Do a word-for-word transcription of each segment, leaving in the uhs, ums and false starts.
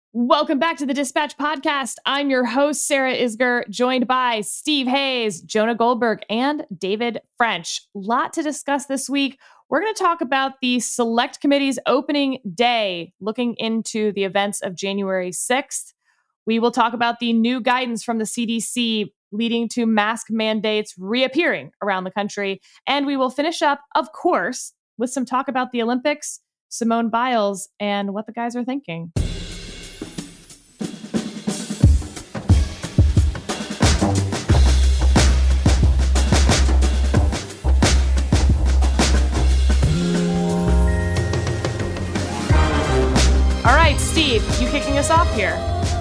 Welcome back to the Dispatch Podcast. I'm your host, Sarah Isgur, joined by Steve Hayes, Jonah Goldberg, and David French. Lot to discuss this week. We're going to talk about the Select Committee's opening day, looking into the events of January sixth. We will talk about the new guidance from the C D C leading to mask mandates reappearing around the country. And we will finish up, of course, with some talk about the Olympics, Simone Biles, and what the guys are thinking. All right, Steve, you kicking us off here.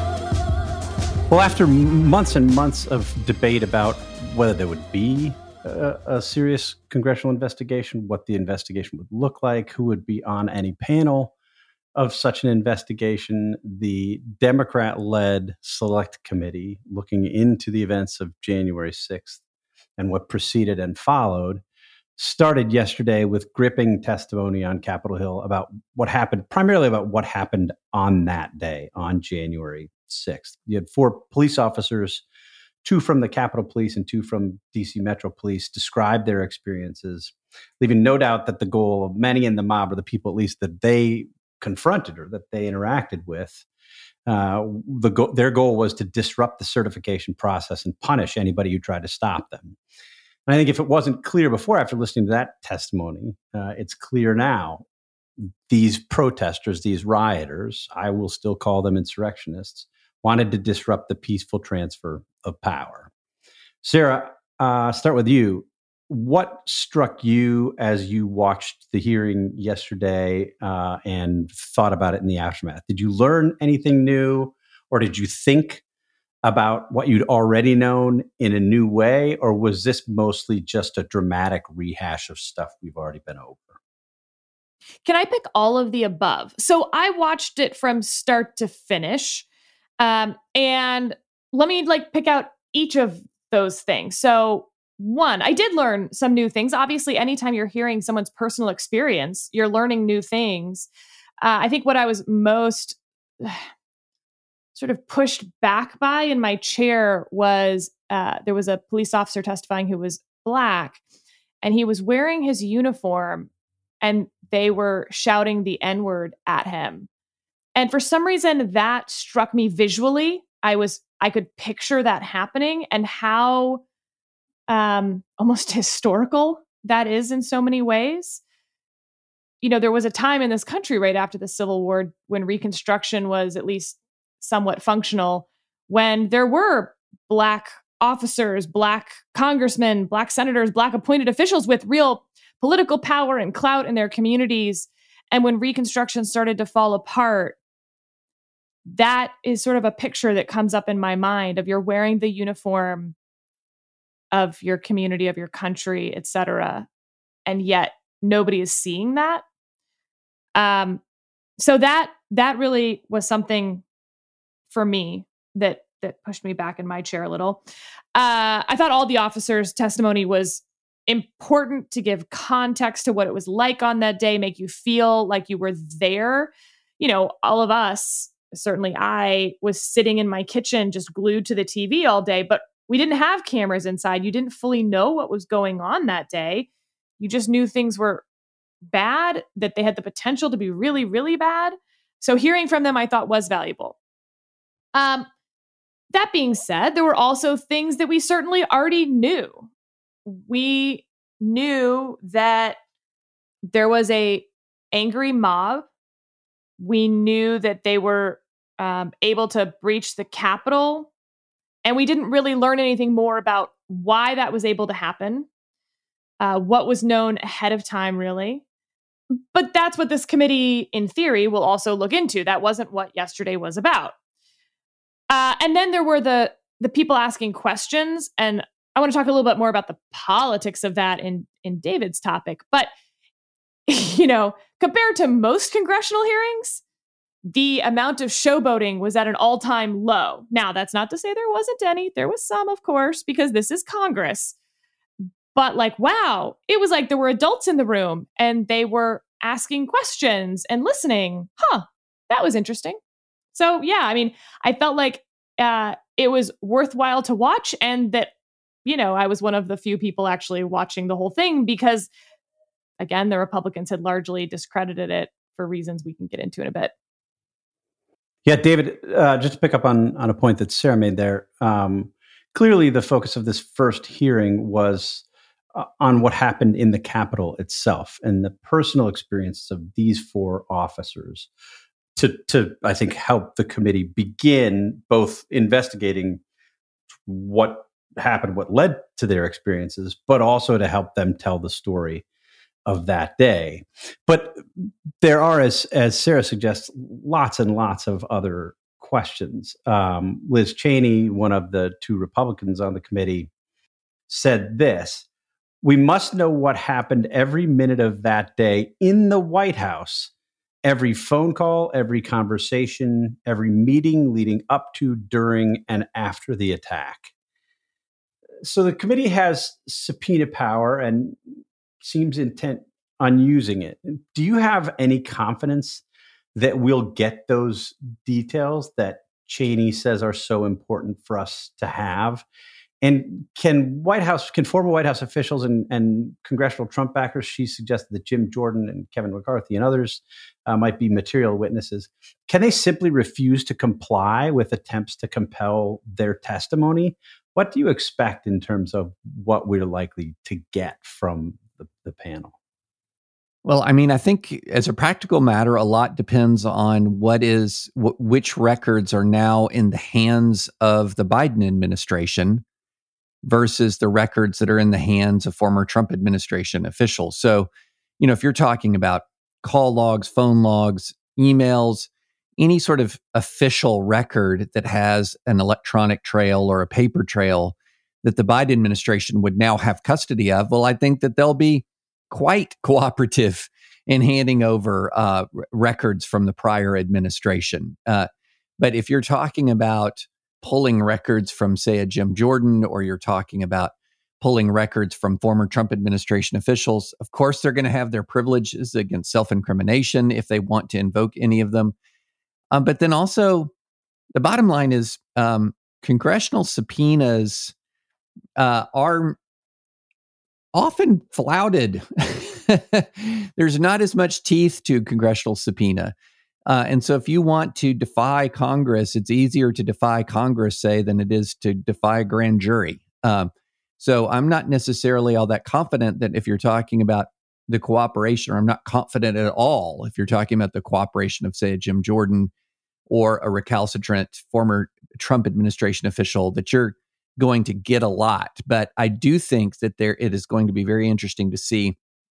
Well, after months and months of debate about whether there would be a, a serious congressional investigation, what the investigation would look like, who would be on any panel of such an investigation, the Democrat-led Select Committee looking into the events of January sixth and what preceded and followed started yesterday with gripping testimony on Capitol Hill about what happened, primarily about what happened on that day, on January sixth. You had four police officers, two from the Capitol Police and two from D C Metro Police, describe their experiences, leaving no doubt that the goal of many in the mob, or the people at least that they confronted or that they interacted with, uh, the go- their goal was to disrupt the certification process and punish anybody who tried to stop them. And I think if it wasn't clear before, after listening to that testimony, uh, it's clear now. These protesters, these rioters, I will still call them insurrectionists, wanted to disrupt the peaceful transfer of power. Sarah, uh, start with you. What struck you as you watched the hearing yesterday uh, and thought about it in the aftermath? Did you learn anything new, or did you think about what you'd already known in a new way, or was this mostly just a dramatic rehash of stuff we've already been over? Can I pick all of the above? So I watched it from start to finish. Um, and let me like pick out each of those things. So one, I did learn some new things. Obviously, anytime you're hearing someone's personal experience, you're learning new things. Uh, I think what I was most sort of pushed back by in my chair was uh, there was a police officer testifying who was Black, and he was wearing his uniform, and they were shouting the N-word at him. And for some reason, that struck me visually. I was, I could picture that happening and how um, almost historical that is in so many ways. You know, there was a time in this country right after the Civil War when Reconstruction was at least somewhat functional, when there were Black officers, Black congressmen, Black senators, Black appointed officials with real political power and clout in their communities. And when Reconstruction started to fall apart, that is sort of a picture that comes up in my mind of you're wearing the uniform of your community, of your country, et cetera. And yet nobody is seeing that. Um, so that that really was something for me that that pushed me back in my chair a little. Uh, I thought all the officers' testimony was important to give context to what it was like on that day, make you feel like you were there. You know, all of us, certainly I, was sitting in my kitchen just glued to the T V all day, but we didn't have cameras inside. You didn't fully know what was going on that day. You just knew things were bad, that they had the potential to be really, really bad. So hearing from them, I thought was valuable. Um, that being said, there were also things that we certainly already knew. We knew that there was a angry mob. We knew that they were um, able to breach the Capitol, and we didn't really learn anything more about why that was able to happen, uh, what was known ahead of time, really. But that's what this committee, in theory, will also look into. That wasn't what yesterday was about. Uh, and then there were the the people asking questions, and I want to talk a little bit more about the politics of that in, in David's topic. But, you know, compared to most congressional hearings, the amount of showboating was at an all-time low. Now, that's not to say there wasn't any. There was some, of course, because this is Congress. But like, wow, it was like there were adults in the room and they were asking questions and listening. Huh, that was interesting. So yeah, I mean, I felt like uh, it was worthwhile to watch, and that, you know, I was one of the few people actually watching the whole thing because, again, the Republicans had largely discredited it for reasons we can get into in a bit. Yeah, David, uh, just to pick up on, on a point that Sarah made there, um, clearly the focus of this first hearing was uh, on what happened in the Capitol itself and the personal experiences of these four officers to, to I think, help the committee begin both investigating what happened, what led to their experiences, but also to help them tell the story of that day. But there are, as as Sarah suggests, lots and lots of other questions. Um, Liz Cheney, one of the two Republicans on the committee, said this: "We must know what happened every minute of that day in the White House, every phone call, every conversation, every meeting leading up to, during, and after the attack." So the committee has subpoena power and seems intent on using it. Do you have any confidence that we'll get those details that Cheney says are so important for us to have? And can White House, can former White House officials and, and congressional Trump backers, she suggested that Jim Jordan and Kevin McCarthy and others uh, might be material witnesses, can they simply refuse to comply with attempts to compel their testimony? What do you expect in terms of what we're likely to get from the, the panel? Well, I mean, I think as a practical matter, a lot depends on what is, wh- which records are now in the hands of the Biden administration versus the records that are in the hands of former Trump administration officials. So, you know, if you're talking about call logs, phone logs, emails, any sort of official record that has an electronic trail or a paper trail that the Biden administration would now have custody of, well, I think that they'll be quite cooperative in handing over uh, r- records from the prior administration. Uh, but if you're talking about pulling records from, say, a Jim Jordan, or you're talking about pulling records from former Trump administration officials, of course, they're going to have their privileges against self-incrimination if they want to invoke any of them. Um, but then also, the bottom line is um, congressional subpoenas uh, are often flouted. There's not as much teeth to congressional subpoena. Uh, and so if you want to defy Congress, it's easier to defy Congress, say, than it is to defy a grand jury. Um, so I'm not necessarily all that confident that if you're talking about the cooperation, or I'm not confident at all if you're talking about the cooperation of, say, a Jim Jordan or a recalcitrant former Trump administration official, that you're going to get a lot. But I do think that there it is going to be very interesting to see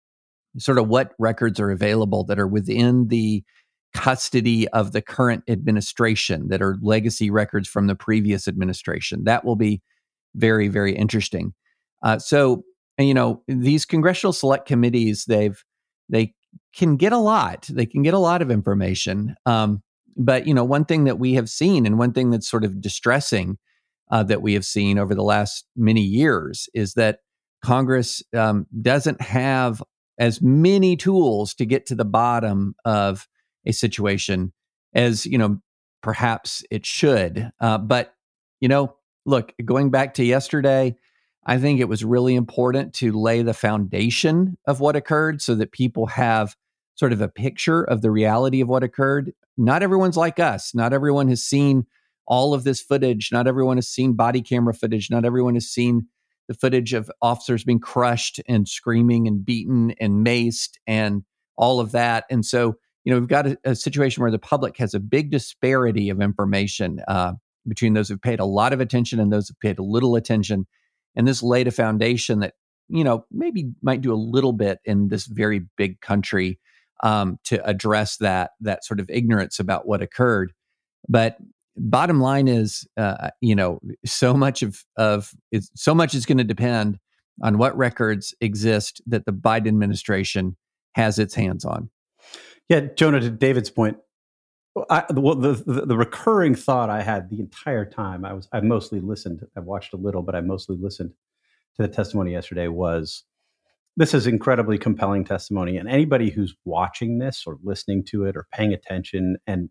sort of what records are available that are within the custody of the current administration, that are legacy records from the previous administration. That will be very, very interesting. Uh, so, you know, these congressional select committees, they've they can get a lot. They can get a lot of information. Um, but, you know, one thing that we have seen, and one thing that's sort of distressing uh, that we have seen over the last many years, is that Congress um, doesn't have as many tools to get to the bottom of a situation as, you know, perhaps it should. Uh, but, you know, look, going back to yesterday, I think it was really important to lay the foundation of what occurred so that people have sort of a picture of the reality of what occurred. Not everyone's like us. Not everyone has seen all of this footage. Not everyone has seen body camera footage. Not everyone has seen the footage of officers being crushed and screaming and beaten and maced and all of that. And so, you know, we've got a, a situation where the public has a big disparity of information uh, between those who've paid a lot of attention and those who've paid a little attention. And this laid a foundation that, you know, maybe might do a little bit in this very big country um, to address that, that sort of ignorance about what occurred. But bottom line is, uh, you know, so much of, of is, so much is going to depend on what records exist that the Biden administration has its hands on. Yeah, Jonah, to David's point, I, well, the, the the recurring thought I had the entire time, I was I mostly listened. I watched a little, but I mostly listened to the testimony yesterday. Was this is incredibly compelling testimony, and anybody who's watching this or listening to it or paying attention and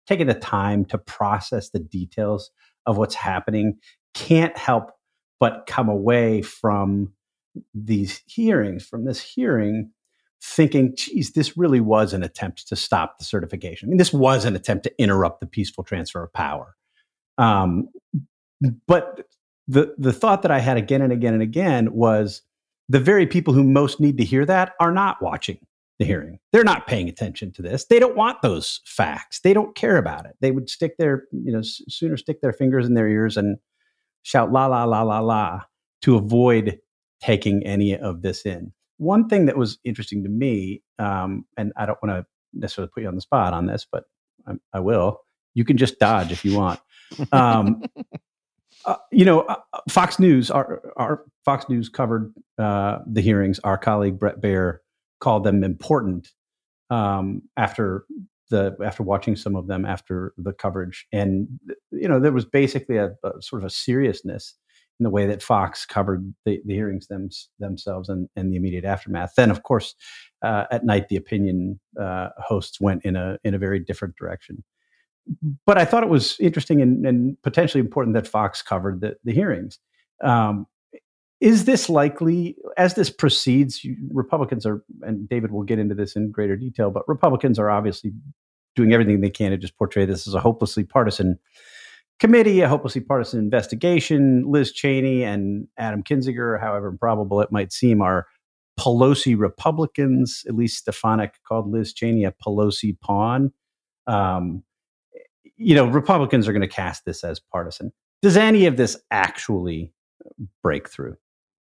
taking the time to process the details of what's happening can't help but come away from these hearings, from this hearing, thinking, geez, this really was an attempt to stop the certification. I mean, this was an attempt to interrupt the peaceful transfer of power. Um, but the the thought that I had again and again and again was the very people who most need to hear that are not watching the hearing. They're not paying attention to this. They don't want those facts. They don't care about it. They would stick their, you know, s- sooner stick their fingers in their ears and shout la, la, la, la, la to avoid taking any of this in. One thing that was interesting to me, um, and I don't want to necessarily put you on the spot on this, but I, I will. You can just dodge if you want. Um, uh, you know, uh, Fox News, our, our Fox News covered uh, the hearings. Our colleague Brett Baier called them important um, after the after watching some of them after the coverage, and you know there was basically a, a sort of a seriousness in the way that Fox covered the, the hearings them, themselves and, and the immediate aftermath. Then, of course, uh, at night the opinion uh, hosts went in a in a very different direction. But I thought it was interesting and, and potentially important that Fox covered the, the hearings. Um, is this likely, as this proceeds, you, Republicans are, and David will get into this in greater detail, but Republicans are obviously doing everything they can to just portray this as a hopelessly partisan committee, a hopelessly partisan investigation. Liz Cheney and Adam Kinzinger, however improbable it might seem, are Pelosi Republicans. At least Stefanik called Liz Cheney a Pelosi pawn. Um, you know, Republicans are going to cast this as partisan. Does any of this actually break through?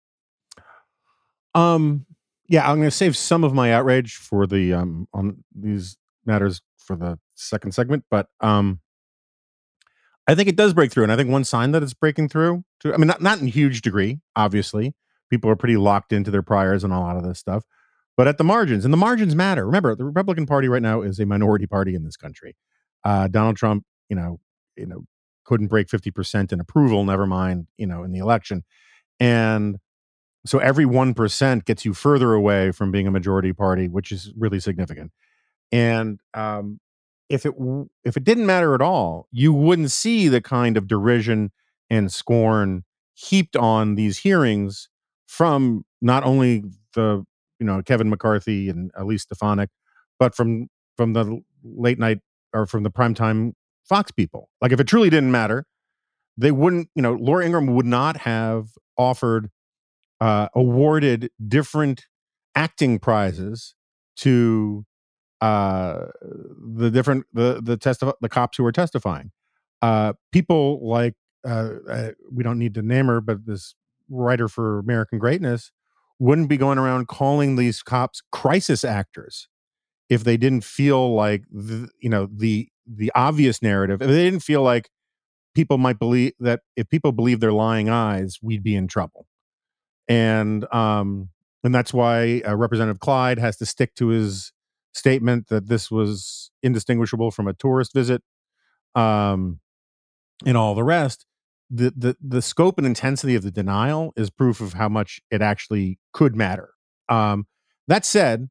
Um, yeah, I'm going to save some of my outrage for the um on these matters for the second segment, but um, I think it does break through, and I think one sign that it's breaking through, to, I mean, not not in huge degree, obviously. People are pretty locked into their priors and a lot of this stuff, but at the margins, and the margins matter. Remember, the Republican Party right now is a minority party in this country. Uh, Donald Trump, you know, you know, couldn't break fifty percent in approval, never mind, you know, in the election, and so every one percent gets you further away from being a majority party, which is really significant. And um, if it w- if it didn't matter at all, you wouldn't see the kind of derision and scorn heaped on these hearings from not only the you know Kevin McCarthy and Elise Stefanik, but from from the late night or from the primetime Fox people. Like if it truly didn't matter, they wouldn't. You know, Laura Ingraham would not have offered. Uh, awarded different acting prizes to uh, the different the the testif- the cops who were testifying. Uh, people like uh, uh, we don't need to name her, but this writer for American Greatness wouldn't be going around calling these cops crisis actors if they didn't feel like the, you know the the obvious narrative. If they didn't feel like people might believe that if people believe their lying eyes, we'd be in trouble. And um, and that's why uh, Representative Clyde has to stick to his statement that this was indistinguishable from a tourist visit, um, and all the rest. The, the the scope and intensity of the denial is proof of how much it actually could matter. Um, that said,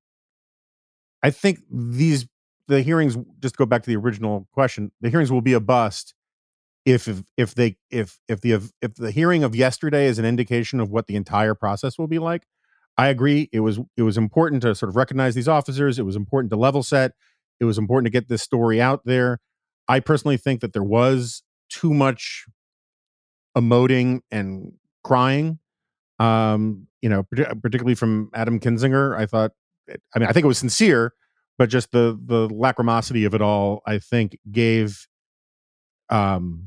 I think these the hearings, just to go back to the original question, the hearings will be a bust if if, if they if if the if the hearing of yesterday is an indication of what the entire process will be like. I agree. It was it was important to sort of recognize these officers. It was important to level set. It was important to get this story out there. I personally think that there was too much emoting and crying. Um, you know, partic- particularly from Adam Kinzinger. I thought, I mean, I think it was sincere, but just the the lacrimosity of it all, I think, gave um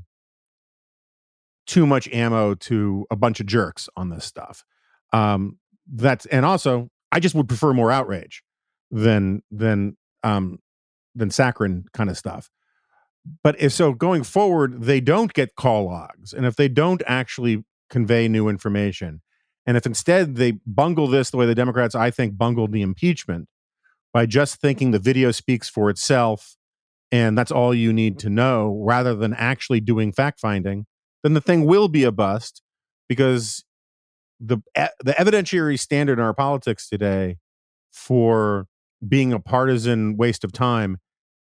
too much ammo to a bunch of jerks on this stuff. Um, that's and also I just would prefer more outrage than than um, than saccharine kind of stuff. But if so, going forward, they don't get call logs, and if they don't actually convey new information, and if instead they bungle this the way the Democrats, I think, bungled the impeachment by just thinking the video speaks for itself, and that's all you need to know, rather than actually doing fact finding, then the thing will be a bust because the the evidentiary standard in our politics today for being a partisan waste of time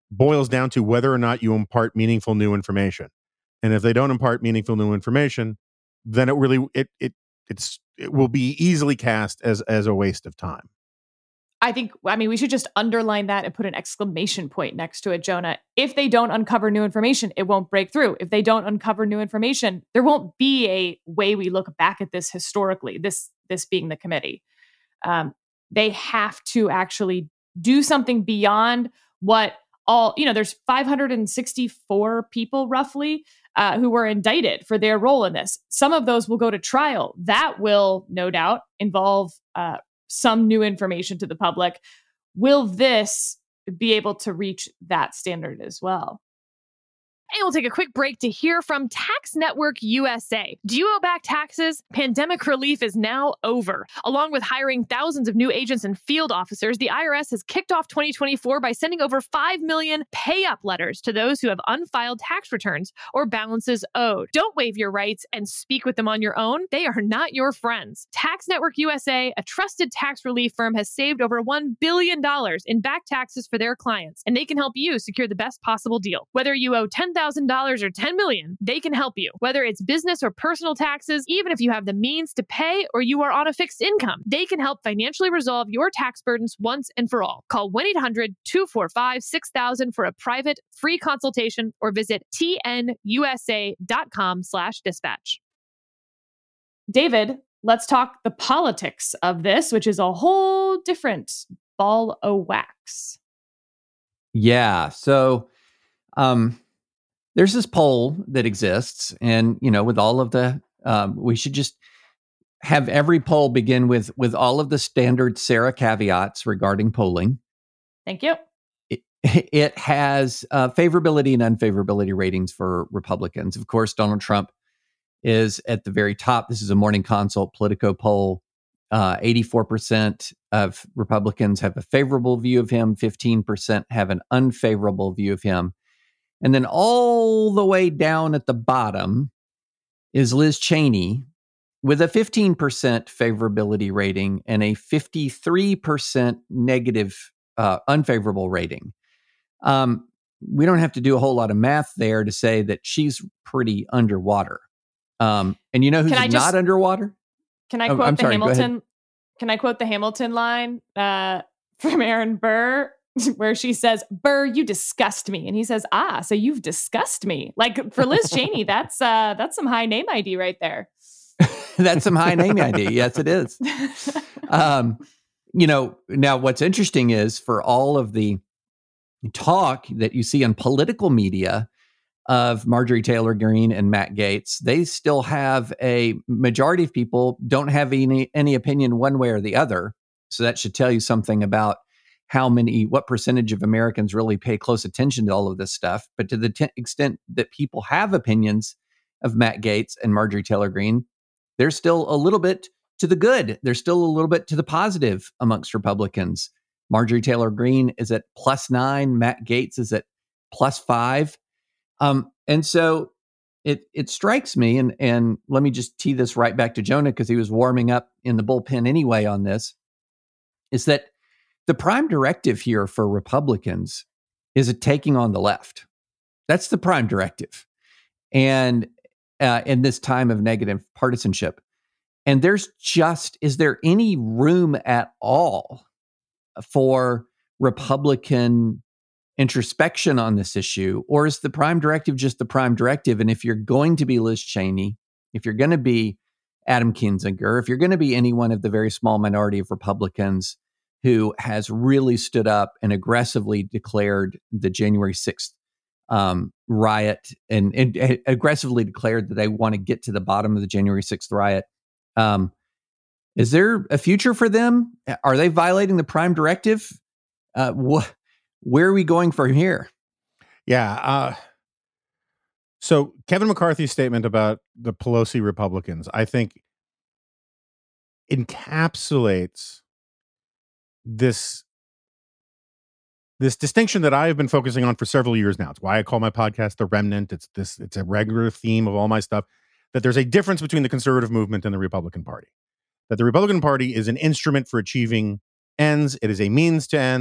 boils down to whether or not you impart meaningful new information. And if they don't impart meaningful new information, then it really it it it's it will be easily cast as as a waste of time. I think, I mean, we should just underline that and put an exclamation point next to it, Jonah. If they don't uncover new information, it won't break through. If they don't uncover new information, there won't be a way we look back at this historically, this this being the committee. Um, they have to actually do something beyond what all, you know, there's five hundred sixty-four people roughly uh, who were indicted for their role in this. Some of those will go to trial. That will no doubt involve uh, some new information to the public. Will this be able to reach that standard as well? And we'll take a quick break to hear from Tax Network U S A. Do you owe back taxes? Pandemic relief is now over. Along with hiring thousands of new agents and field officers, the I R S has kicked off twenty twenty-four by sending over five million pay-up letters to those who have unfiled tax returns or balances owed. Don't waive your rights and speak with them on your own. They are not your friends. Tax Network U S A, a trusted tax relief firm, has saved over one billion dollars in back taxes for their clients, and they can help you secure the best possible deal. Whether you owe ten thousand dollars or ten million dollars, they can help you. Whether it's business or personal taxes, even if you have the means to pay or you are on a fixed income, they can help financially resolve your tax burdens once and for all. Call one eight hundred two four five six thousand for a private free consultation or visit T N U S A dot com slash dispatch. David, let's talk the politics of this, which is a whole different ball of wax. Yeah. So, um, there's this poll that exists, and, you know, with all of the, um, we should just have every poll begin with, with all of the standard Sarah caveats regarding polling. Thank you. It, it has uh, favorability and unfavorability ratings for Republicans. Of course, Donald Trump is at the very top. This is a Morning Consult Politico poll. Uh, eighty-four percent of Republicans have a favorable view of him. fifteen percent have an unfavorable view of him. And then all the way down at the bottom is Liz Cheney with a fifteen percent favorability rating and a fifty-three percent negative, uh, unfavorable rating. Um, we don't have to do a whole lot of math there to say that she's pretty underwater. Um, and you know who's just, not underwater? Can I quote oh, the sorry, Hamilton? Can I quote the Hamilton line uh, from Aaron Burr? Where she says, "Burr, you disgust me," and he says, "Ah, so you've discussed me." Like for Liz Cheney, that's uh, that's some high name I D right there. That's some high name I D. Yes, it is. Um, you know, now what's interesting is for all of the talk that you see on political media of Marjorie Taylor Greene and Matt Gaetz, they still have a majority of people don't have any any opinion one way or the other. So that should tell you something about how many, what percentage of Americans really pay close attention to all of this stuff. But to the t- extent that people have opinions of Matt Gaetz and Marjorie Taylor Greene, there's still a little bit to the good. There's still a little bit to the positive amongst Republicans. Marjorie Taylor Greene is at plus nine. Matt Gaetz is at plus five. Um, and so it it strikes me, and, and let me just tee this right back to Jonah because he was warming up in the bullpen anyway on this, is that the prime directive here for Republicans is a taking on the left. That's the prime directive. And uh, in this time of negative partisanship. And there's just, is there any room at all for Republican introspection on this issue? Or is the prime directive just the prime directive? And if you're going to be Liz Cheney, if you're going to be Adam Kinzinger, if you're going to be any one of the very small minority of Republicans who has really stood up and aggressively declared the January sixth um, riot and, and, and aggressively declared that they want to get to the bottom of the January sixth riot. Um, is there a future for them? Are they violating the prime directive? Uh, wh- where are we going from here? Yeah. Uh, so Kevin McCarthy's statement about the Pelosi Republicans, I think, encapsulates this this distinction that I have been focusing on for several years now. It's why I call my podcast The Remnant. It's this it's a regular theme of all my stuff, that there's a difference between the conservative movement and the Republican Party. That the Republican Party is an instrument for achieving ends. It is a means to ends.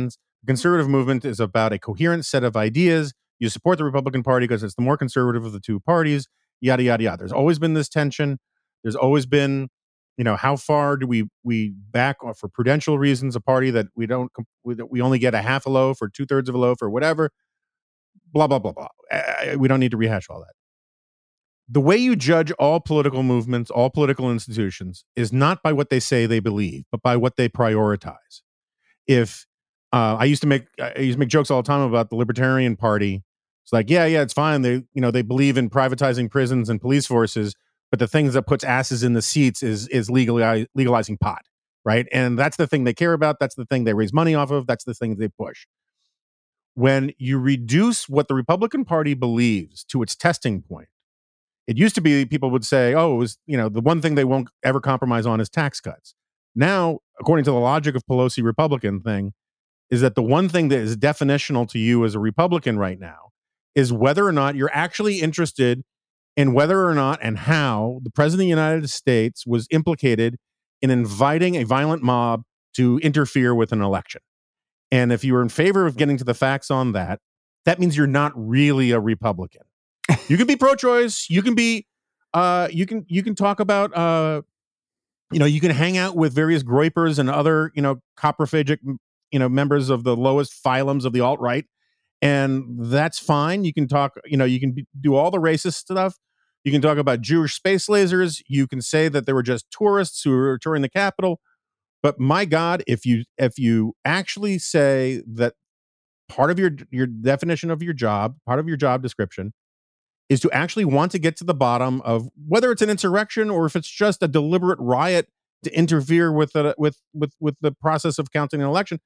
The conservative movement is about a coherent set of ideas. You support the Republican Party because it's the more conservative of the two parties, yada, yada, yada. There's always been this tension. There's always been, you know, how far do we we back for prudential reasons a party that we don't, we, we only get a half a loaf or two thirds of a loaf or whatever, blah, blah, blah, blah. Uh, we don't need to rehash all that. The way you judge all political movements, all political institutions, is not by what they say they believe, but by what they prioritize. If uh, I used to make, I used to make jokes all the time about the Libertarian Party. It's like, yeah, yeah, it's fine. They, you know, they believe in privatizing prisons and police forces, but the things that puts asses in the seats is is legalize, legalizing pot, right? And that's the thing they care about. That's the thing they raise money off of. That's the thing they push. When you reduce what the Republican Party believes to its testing point, it used to be people would say, oh, it was, you know, the one thing they won't ever compromise on is tax cuts. Now, according to the logic of Pelosi Republican thing, is that the one thing that is definitional to you as a Republican right now is whether or not you're actually interested in whether or not and how the President of the United States was implicated in inviting a violent mob to interfere with an election. And if you are in favor of getting to the facts on that, that means you're not really a Republican. You can be pro-choice. You can be, uh, you can you can talk about, uh, you know, you can hang out with various groypers and other, you know, coprophagic, you know, members of the lowest phylums of the alt-right, and that's fine. You can talk, you know, you can be, do all the racist stuff. You can talk about Jewish space lasers. You can say that they were just tourists who were touring the Capitol. But my God, if you if you actually say that part of your your definition of your job, part of your job description, is to actually want to get to the bottom of whether it's an insurrection or if it's just a deliberate riot to interfere with the with with with the process of counting an election.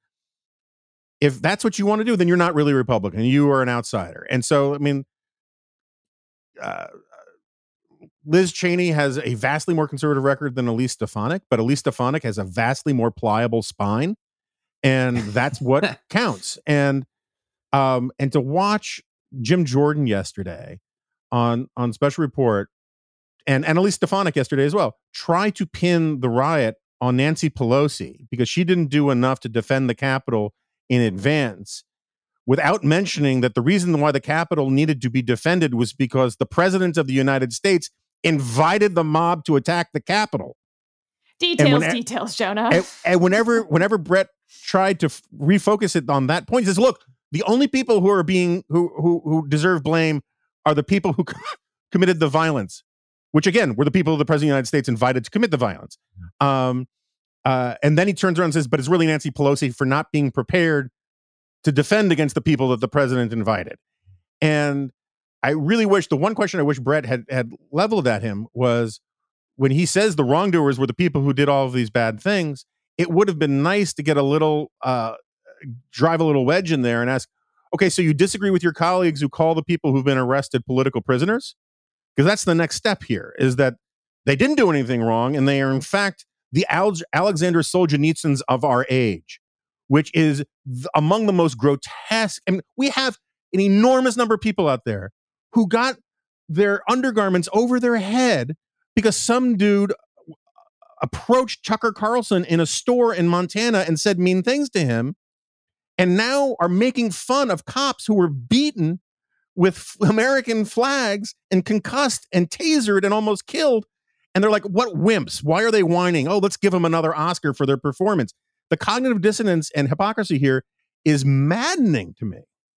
If that's what you want to do, then you're not really Republican. You are an outsider. And so, I mean, uh, Liz Cheney has a vastly more conservative record than Elise Stefanik, but Elise Stefanik has a vastly more pliable spine, and that's what counts. And um, and to watch Jim Jordan yesterday on on Special Report, and, and Elise Stefanik yesterday as well, try to pin the riot on Nancy Pelosi because she didn't do enough to defend the Capitol in advance, without mentioning that the reason why the Capitol needed to be defended was because the President of the United States invited the mob to attack the Capitol. Details, when, details, Jonah. And, and whenever whenever Brett tried to f- refocus it on that point, he says, look, the only people who are being, who who, who deserve blame are the people who committed the violence, which again, were the people the President of the United States invited to commit the violence. Um, uh, and then he turns around and says, but it's really Nancy Pelosi for not being prepared to defend against the people that the president invited. And I really wish, the one question I wish Brett had, had leveled at him was when he says the wrongdoers were the people who did all of these bad things, it would have been nice to get a little, uh, drive a little wedge in there and ask, okay, so you disagree with your colleagues who call the people who've been arrested political prisoners? Because that's the next step here, is that they didn't do anything wrong, and they are, in fact, the Al- Alexander Solzhenitsyns of our age, which is th- among the most grotesque. I mean, we have an enormous number of people out there who got their undergarments over their head because some dude approached Tucker Carlson in a store in Montana and said mean things to him, and now are making fun of cops who were beaten with f- American flags and concussed and tasered and almost killed. And they're like, what wimps? Why are they whining? Oh, let's give them another Oscar for their performance. The cognitive dissonance and hypocrisy here is maddening to me.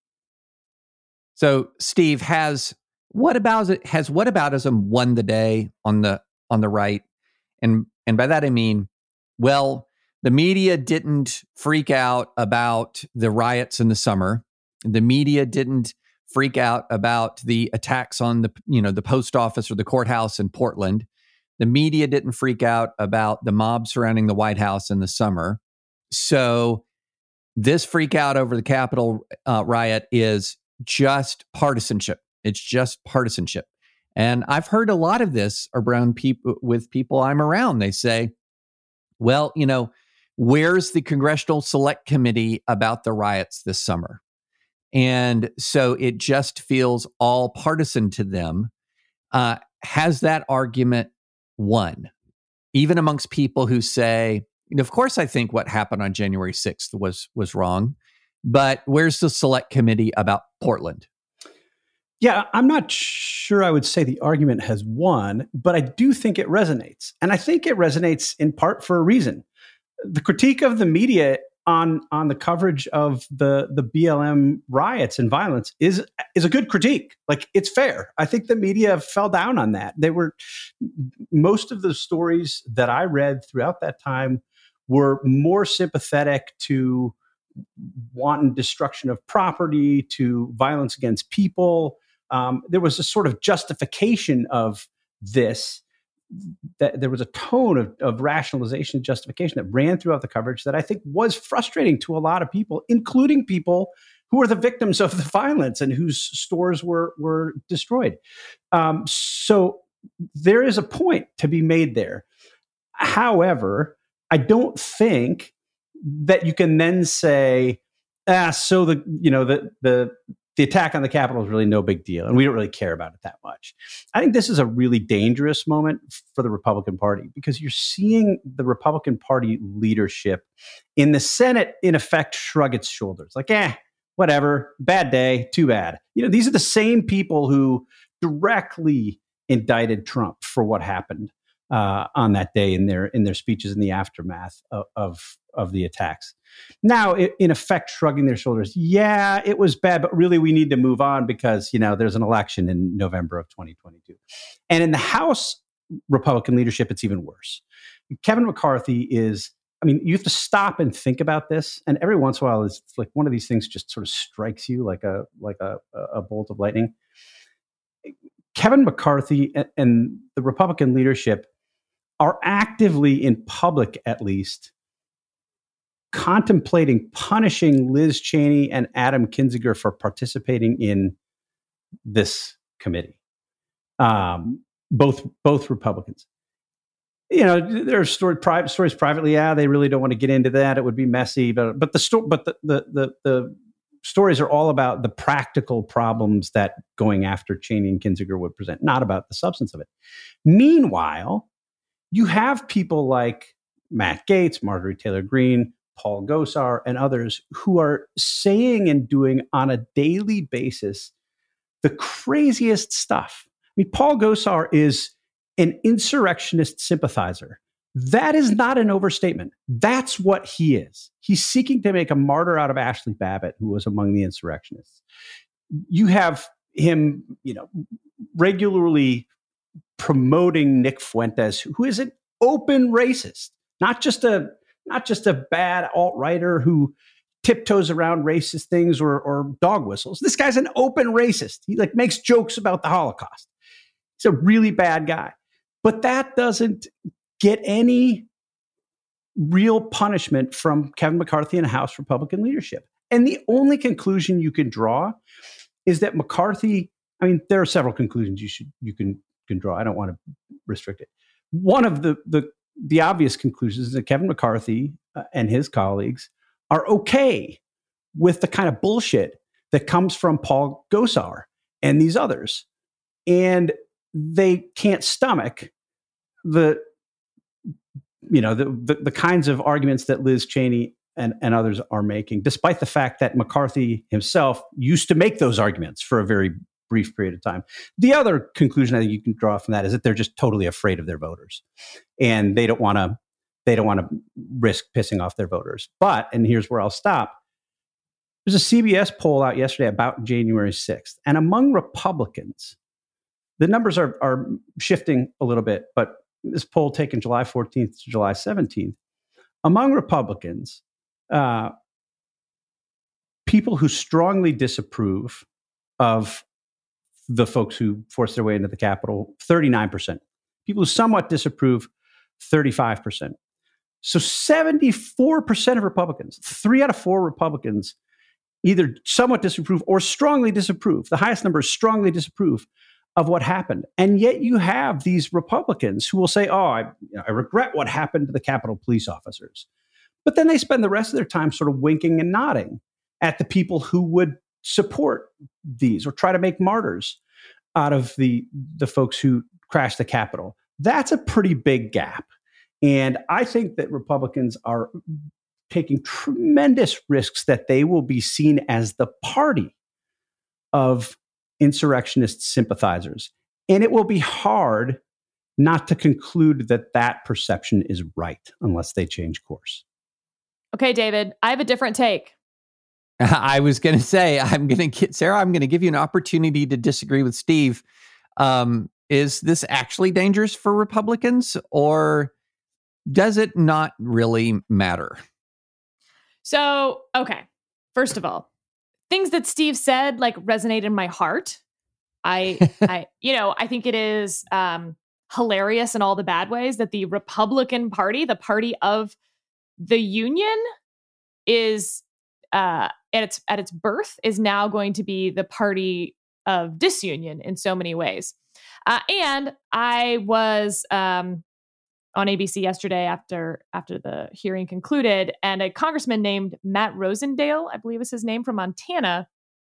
So, Steve, has what about it? Has whataboutism won the day on the on the right? And and by that I mean, well, the media didn't freak out about the riots in the summer. The media didn't freak out about the attacks on the you know the post office or the courthouse in Portland. The media didn't freak out about the mob surrounding the White House in the summer. So this freak out over the Capitol uh, riot is just partisanship. It's just partisanship. And I've heard a lot of this around people with people I'm around. They say, well, you know, where's the Congressional Select Committee about the riots this summer? And so it just feels all partisan to them. Uh, has that argument won? Even amongst people who say, of course, I think what happened on January sixth was was wrong. But where's the select committee about Portland? Yeah, I'm not sure I would say the argument has won, but I do think it resonates. And I think it resonates in part for a reason. The critique of the media on on the coverage of the the B L M riots and violence is is a good critique. Like, it's fair. I think the media fell down on that. They were most of the stories that I read throughout that time were more sympathetic to wanton destruction of property, to violence against people. Um, there was a sort of justification of this. That there was a tone of, of rationalization and justification that ran throughout the coverage that I think was frustrating to a lot of people, including people who were the victims of the violence and whose stores were were destroyed. Um, so there is a point to be made there. However, I don't think that you can then say, ah, so the you know the the the attack on the Capitol is really no big deal, and we don't really care about it that much. I think this is a really dangerous moment for the Republican Party, because you're seeing the Republican Party leadership in the Senate, in effect, shrug its shoulders, like, eh, whatever, bad day, too bad. You know, these are the same people who directly indicted Trump for what happened uh, on that day in their in their speeches in the aftermath of of, of the attacks. Now, in effect, shrugging their shoulders. Yeah, it was bad, but really we need to move on because, you know, there's an election in November of twenty twenty-two. And in the House Republican leadership, it's even worse. Kevin McCarthy is, I mean, you have to stop and think about this. And every once in a while, it's like one of these things just sort of strikes you like a like a, a bolt of lightning. Kevin McCarthy and, and the Republican leadership are actively, in public at least, contemplating punishing Liz Cheney and Adam Kinzinger for participating in this committee. Um, both both Republicans. You know, there are story, pri- stories privately. Yeah, they really don't want to get into that. It would be messy. But but the sto- but the, the the the stories are all about the practical problems that going after Cheney and Kinzinger would present, not about the substance of it. Meanwhile, you have people like Matt Gaetz, Marjorie Taylor Greene, Paul Gosar, and others who are saying and doing on a daily basis the craziest stuff. I mean, Paul Gosar is an insurrectionist sympathizer. That is not an overstatement. That's what he is. He's seeking to make a martyr out of Ashley Babbitt, who was among the insurrectionists. You have him, you know, regularly promoting Nick Fuentes, who is an open racist, not just a not just a bad alt-righter who tiptoes around racist things or, or dog whistles. This guy's an open racist. He like makes jokes about the Holocaust. He's a really bad guy. But that doesn't get any real punishment from Kevin McCarthy and House Republican leadership. And the only conclusion you can draw is that McCarthy, I mean, there are several conclusions you should you can can draw. I don't want to restrict it. One of the the the obvious conclusions is that Kevin McCarthy uh, and his colleagues are okay with the kind of bullshit that comes from Paul Gosar and these others. And they can't stomach the, you know, the, the, the kinds of arguments that Liz Cheney and, and others are making, despite the fact that McCarthy himself used to make those arguments for a very brief period of time. The other conclusion I think you can draw from that is that they're just totally afraid of their voters, and they don't want to they don't want to risk pissing off their voters. But, and here's where I'll stop. There's a C B S poll out yesterday about January sixth, and among Republicans, the numbers are are shifting a little bit, but this poll taken July fourteenth to July seventeenth, among Republicans, uh, people who strongly disapprove of the folks who forced their way into the Capitol, thirty-nine percent. People who somewhat disapprove, thirty-five percent. So seventy-four percent of Republicans, three out of four Republicans, either somewhat disapprove or strongly disapprove. The highest number is strongly disapprove of what happened. And yet you have these Republicans who will say, oh, I, you know, I regret what happened to the Capitol police officers. But then they spend the rest of their time sort of winking and nodding at the people who would support these or try to make martyrs out of the, the folks who crashed the Capitol. That's a pretty big gap. And I think that Republicans are taking tremendous risks that they will be seen as the party of insurrectionist sympathizers. And it will be hard not to conclude that that perception is right unless they change course. Okay, David, I have a different take. I was going to say, I'm going to get, Sarah, I'm going to give you an opportunity to disagree with Steve. Um, is this actually dangerous for Republicans, or does it not really matter? So, okay, first of all, things that Steve said like resonate in my heart. I, I, you know, I think it is um, hilarious in all the bad ways that the Republican Party, the party of the Union, is uh, at its at its birth is now going to be the party of disunion in so many ways. Uh, and I was um, on A B C yesterday after after the hearing concluded, and a congressman named Matt Rosendale, I believe is his name, from Montana,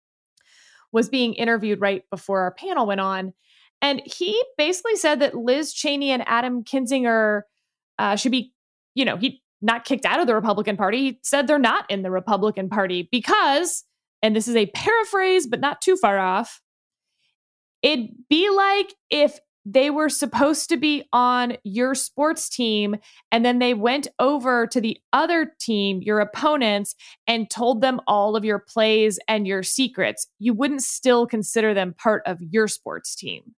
was being interviewed right before our panel went on. And he basically said that Liz Cheney and Adam Kinzinger uh, should be, you know, he not kicked out of the Republican Party. He said they're not in the Republican Party because, and this is a paraphrase, but not too far off, it'd be like if they were supposed to be on your sports team and then they went over to the other team, your opponents, and told them all of your plays and your secrets. You wouldn't still consider them part of your sports team.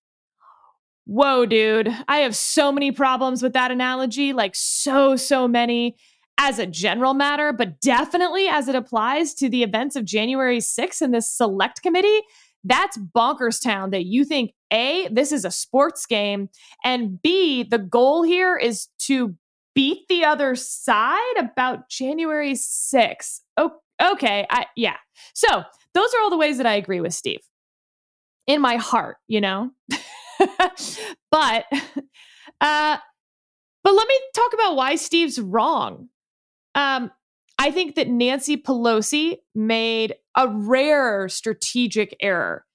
Whoa, dude. I have so many problems with that analogy, like so, so many as a general matter, but definitely as it applies to the events of January sixth and this select committee. That's bonkers town that you think, A, this is a sports game, and B, the goal here is to beat the other side about January sixth. Oh, okay. I, yeah. So those are all the ways that I agree with Steve. In my heart, you know? but, uh, but let me talk about why Steve's wrong. Um, I think that Nancy Pelosi made a rare strategic error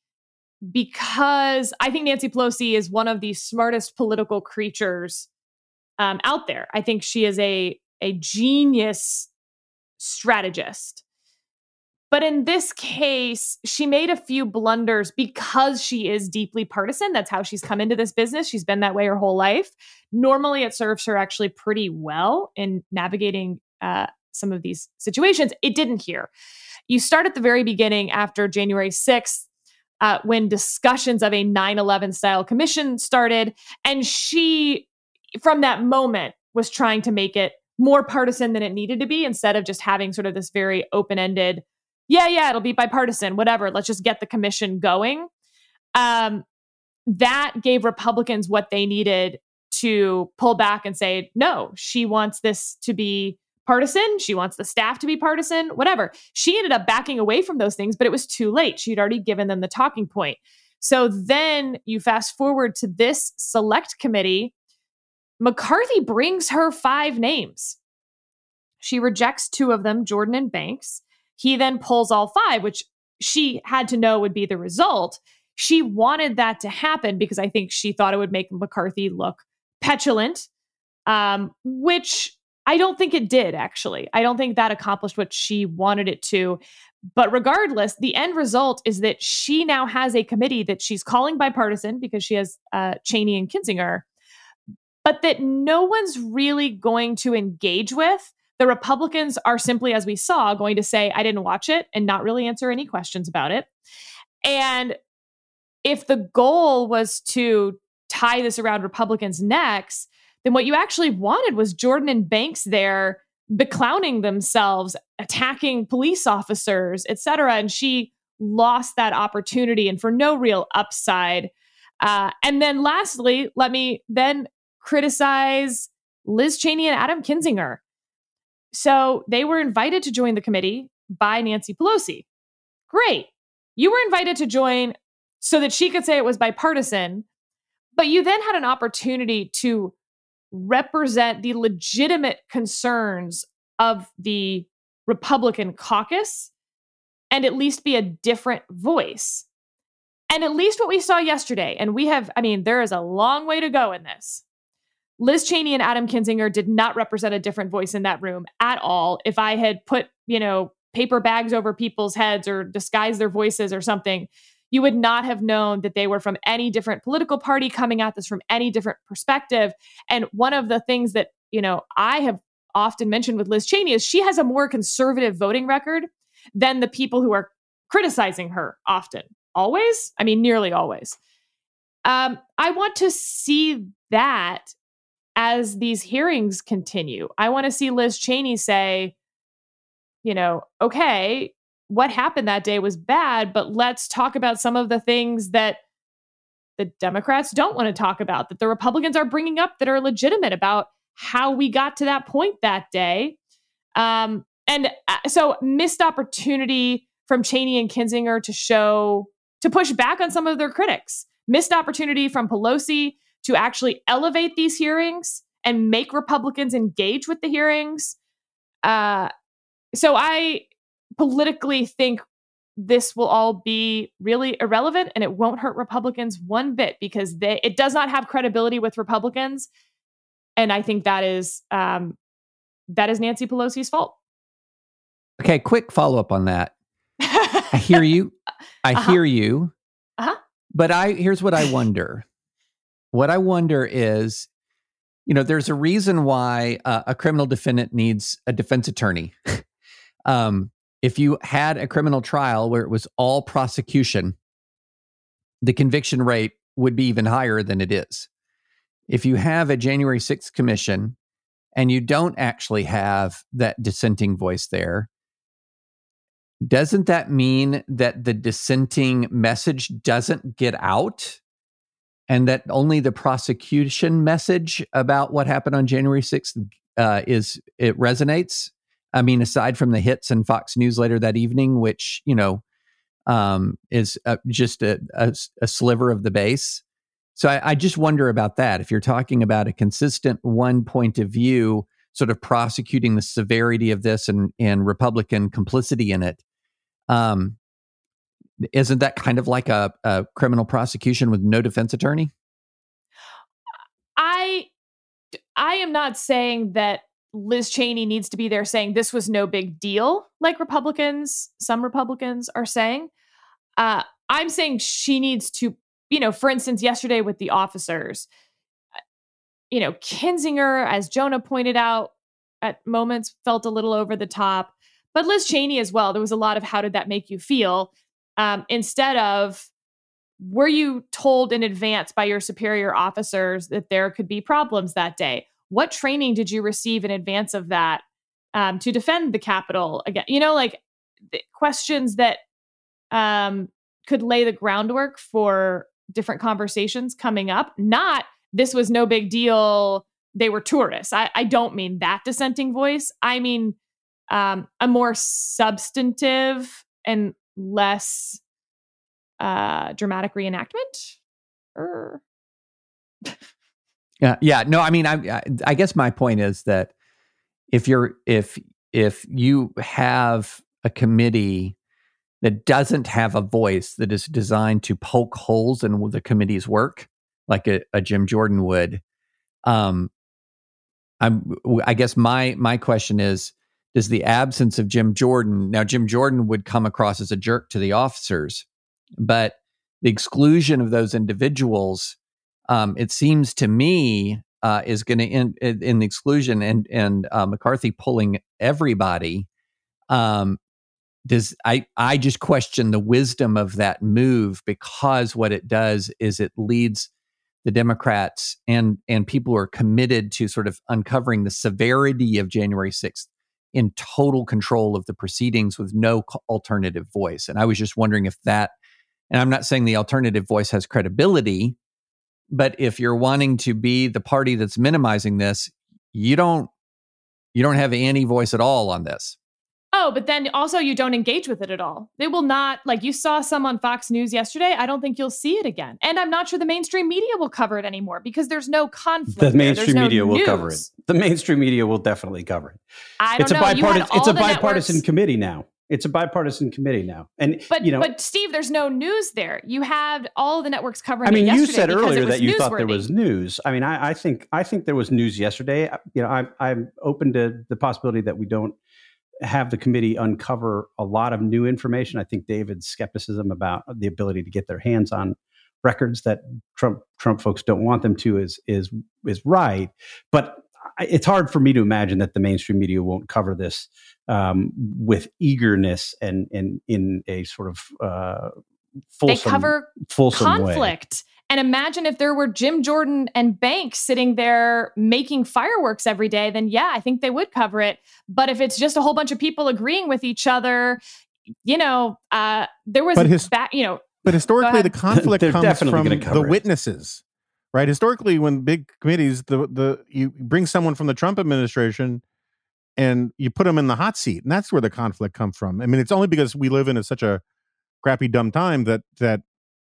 because I think Nancy Pelosi is one of the smartest political creatures um, out there. I think she is a, a genius strategist. But in this case, she made a few blunders because she is deeply partisan. That's how she's come into this business. She's been that way her whole life. Normally, it serves her actually pretty well in navigating uh, some of these situations. It didn't here. You start at the very beginning after January sixth, uh, when discussions of a nine eleven style commission started. And she, from that moment, was trying to make it more partisan than it needed to be instead of just having sort of this very open-ended, yeah, yeah, it'll be bipartisan, whatever. Let's just get the commission going. Um, that gave Republicans what they needed to pull back and say, no, she wants this to be partisan. She wants the staff to be partisan, whatever. She ended up backing away from those things, but it was too late. She'd already given them the talking point. So then you fast forward to this select committee. McCarthy brings her five names. She rejects two of them, Jordan and Banks. He then pulls all five, which she had to know would be the result. She wanted that to happen because I think she thought it would make McCarthy look petulant, um, which I don't think it did, actually. I don't think that accomplished what she wanted it to. But regardless, the end result is that she now has a committee that she's calling bipartisan because she has uh, Cheney and Kinzinger, but that no one's really going to engage with. The Republicans are simply, as we saw, going to say, I didn't watch it and not really answer any questions about it. And if the goal was to tie this around Republicans' necks, then what you actually wanted was Jordan and Banks there beclowning themselves, attacking police officers, et cetera. And she lost that opportunity and for no real upside. Uh, and then lastly, let me then criticize Liz Cheney and Adam Kinzinger. So they were invited to join the committee by Nancy Pelosi. Great. You were invited to join so that she could say it was bipartisan, but you then had an opportunity to represent the legitimate concerns of the Republican caucus and at least be a different voice. And at least what we saw yesterday, and we have, I mean, there is a long way to go in this. Liz Cheney and Adam Kinzinger did not represent a different voice in that room at all. If I had put, you know, paper bags over people's heads or disguised their voices or something, you would not have known that they were from any different political party coming at this from any different perspective. And one of the things that, you know, I have often mentioned with Liz Cheney is she has a more conservative voting record than the people who are criticizing her often. Always? I mean, nearly always. Um, I want to see that as these hearings continue. I want to see Liz Cheney say, you know, okay, what happened that day was bad, but let's talk about some of the things that the Democrats don't want to talk about, that the Republicans are bringing up that are legitimate about how we got to that point that day. Um, and so missed opportunity from Cheney and Kinzinger to show, to push back on some of their critics. Missed opportunity from Pelosi to actually elevate these hearings and make Republicans engage with the hearings. Uh, so I politically think this will all be really irrelevant and it won't hurt Republicans one bit because they, it does not have credibility with Republicans. And I think that is um, that is Nancy Pelosi's fault. Okay, quick follow-up on that. I hear you. I uh-huh. hear you. Uh-huh. But I here's what I wonder. What I wonder is, you know, there's a reason why uh, a criminal defendant needs a defense attorney. um, if you had a criminal trial where it was all prosecution, the conviction rate would be even higher than it is. If you have a January sixth commission and you don't actually have that dissenting voice there, doesn't that mean that the dissenting message doesn't get out and that only the prosecution message about what happened on January sixth uh, is it resonates? I mean, aside from the hits in Fox News later that evening, which, you know, um, is uh, just a, a, a sliver of the base. So I, I just wonder about that. If you're talking about a consistent one point of view, sort of prosecuting the severity of this and, and Republican complicity in it, um, isn't that kind of like a, a criminal prosecution with no defense attorney? I, I am not saying that Liz Cheney needs to be there saying this was no big deal, like Republicans, some Republicans are saying. Uh, I'm saying she needs to, you know, for instance, yesterday with the officers, you know, Kinzinger, as Jonah pointed out, at moments felt a little over the top, but Liz Cheney as well. There was a lot of how did that make you feel? Um, instead of, were you told in advance by your superior officers that there could be problems that day? What training did you receive in advance of that um, to defend the Capitol again? You know, like questions that um, could lay the groundwork for different conversations coming up. Not, this was no big deal, they were tourists. I, I don't mean that dissenting voice. I mean um, a more substantive and less uh, dramatic reenactment. Or... yeah, yeah. No, I mean, I, I guess my point is that if you're if if you have a committee that doesn't have a voice that is designed to poke holes in the committee's work, like a, a Jim Jordan would, um, I'm, I guess my my question is: does the absence of Jim Jordan now? Jim Jordan would come across as a jerk to the officers, but the exclusion of those individuals, um, it seems to me, uh, is going to end in, in the exclusion and and uh, McCarthy pulling everybody. Um, Does I, I just question the wisdom of that move, because what it does is it leads the Democrats and and people who are committed to sort of uncovering the severity of January sixth in total control of the proceedings with no alternative voice. And I was just wondering if that, and I'm not saying the alternative voice has credibility, but if you're wanting to be the party that's minimizing this, you don't you don't have any voice at all on this. Oh, but then also you don't engage with it at all. They will not, like you saw some on Fox News yesterday. I don't think you'll see it again. And I'm not sure the mainstream media will cover it anymore because there's no conflict. The mainstream no media news. will cover it. The mainstream media will definitely cover it. I don't it's know. A bipartisan, it's a bipartisan networks. committee now. It's a bipartisan committee now. And but you know, but Steve, there's no news there. You had all the networks covering I mean, it you yesterday said because earlier it was that you newsworthy. thought there was news. I mean, I, I think I think there was news yesterday. You know, I, I'm open to the possibility that we don't have the committee uncover a lot of new information. I think David's skepticism about the ability to get their hands on records that Trump Trump folks don't want them to is is is right. But it's hard for me to imagine that the mainstream media won't cover this um, with eagerness and and in a sort of uh, fulsome, they cover fulsome conflict. way. And imagine if there were Jim Jordan and Banks sitting there making fireworks every day, then yeah, I think they would cover it. But if it's just a whole bunch of people agreeing with each other, you know, uh, there was, but his, ba- you know. But historically, the conflict comes from the it. witnesses, right? Historically, when big committees, the the you bring someone from the Trump administration and you put them in the hot seat, and that's where the conflict comes from. I mean, it's only because we live in a, such a crappy, dumb time that that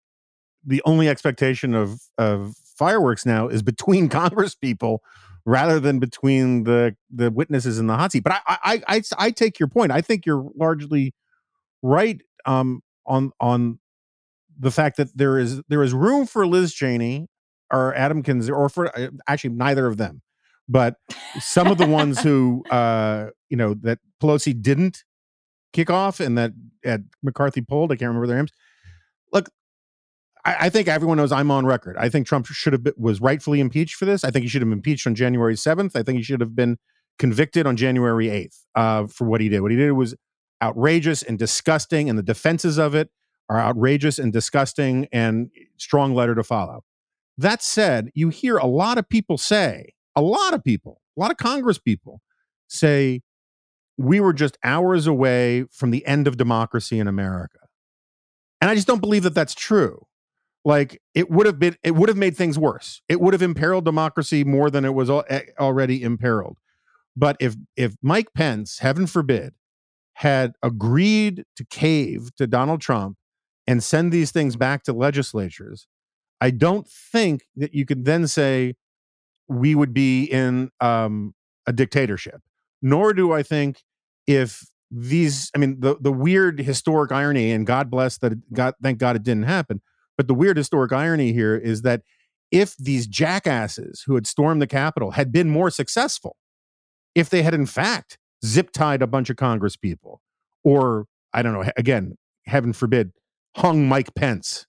the only expectation of of fireworks now is between Congress people rather than between the the witnesses in the hot seat. But I I I, I take your point. I think you're largely right um, on on the fact that there is there is room for Liz Cheney or Adam Kinzinger, or for uh, actually neither of them, but some of the ones who uh, you know that Pelosi didn't kick off and that uh, McCarthy pulled. I can't remember their names. Look, I, I think everyone knows I'm on record. I think Trump should have been, was rightfully impeached for this. I think he should have been impeached on January seventh. I think he should have been convicted on January eighth uh, for what he did. What he did was outrageous and disgusting, and the defenses of it are outrageous and disgusting, and strong letter to follow. That said, you hear a lot of people say, a lot of people, a lot of Congress people say, we were just hours away from the end of democracy in America. And I just don't believe that that's true. Like, it would have been, it would have made things worse. It would have imperiled democracy more than it was al- already imperiled. But if if Mike Pence, heaven forbid, had agreed to cave to Donald Trump and send these things back to legislatures, I don't think that you could then say we would be in um, a dictatorship. Nor do I think if these, I mean, the, the weird historic irony, and God bless that, it got, thank God it didn't happen, but the weird historic irony here is that if these jackasses who had stormed the Capitol had been more successful, if they had in fact zip-tied a bunch of Congress people, or, I don't know, again, heaven forbid, hung Mike Pence,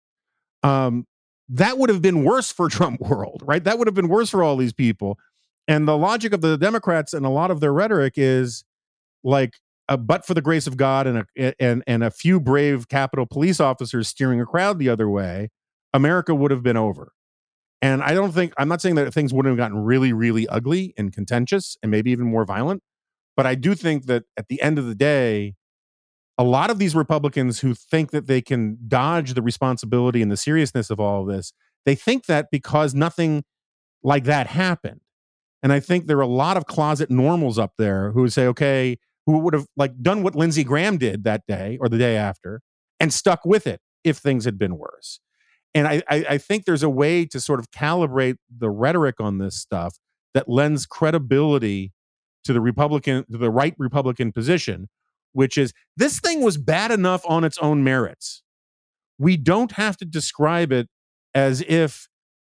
um, that would have been worse for Trump world, right? That would have been worse for all these people. And the logic of the Democrats and a lot of their rhetoric is like, a, but for the grace of God and a, and, and a few brave Capitol police officers steering a crowd the other way, America would have been over. And I don't think, I'm not saying that things wouldn't have gotten really, really ugly and contentious and maybe even more violent, but I do think that at the end of the day, a lot of these Republicans who think that they can dodge the responsibility and the seriousness of all of this, they think that because nothing like that happened. And I think there are a lot of closet normals up there who would say, okay, who would have like done what Lindsey Graham did that day or the day after and stuck with it if things had been worse. And I, I, I think there's a way to sort of calibrate the rhetoric on this stuff that lends credibility to the Republican, to the right Republican position, which is this thing was bad enough on its own merits. We don't have to describe it as if,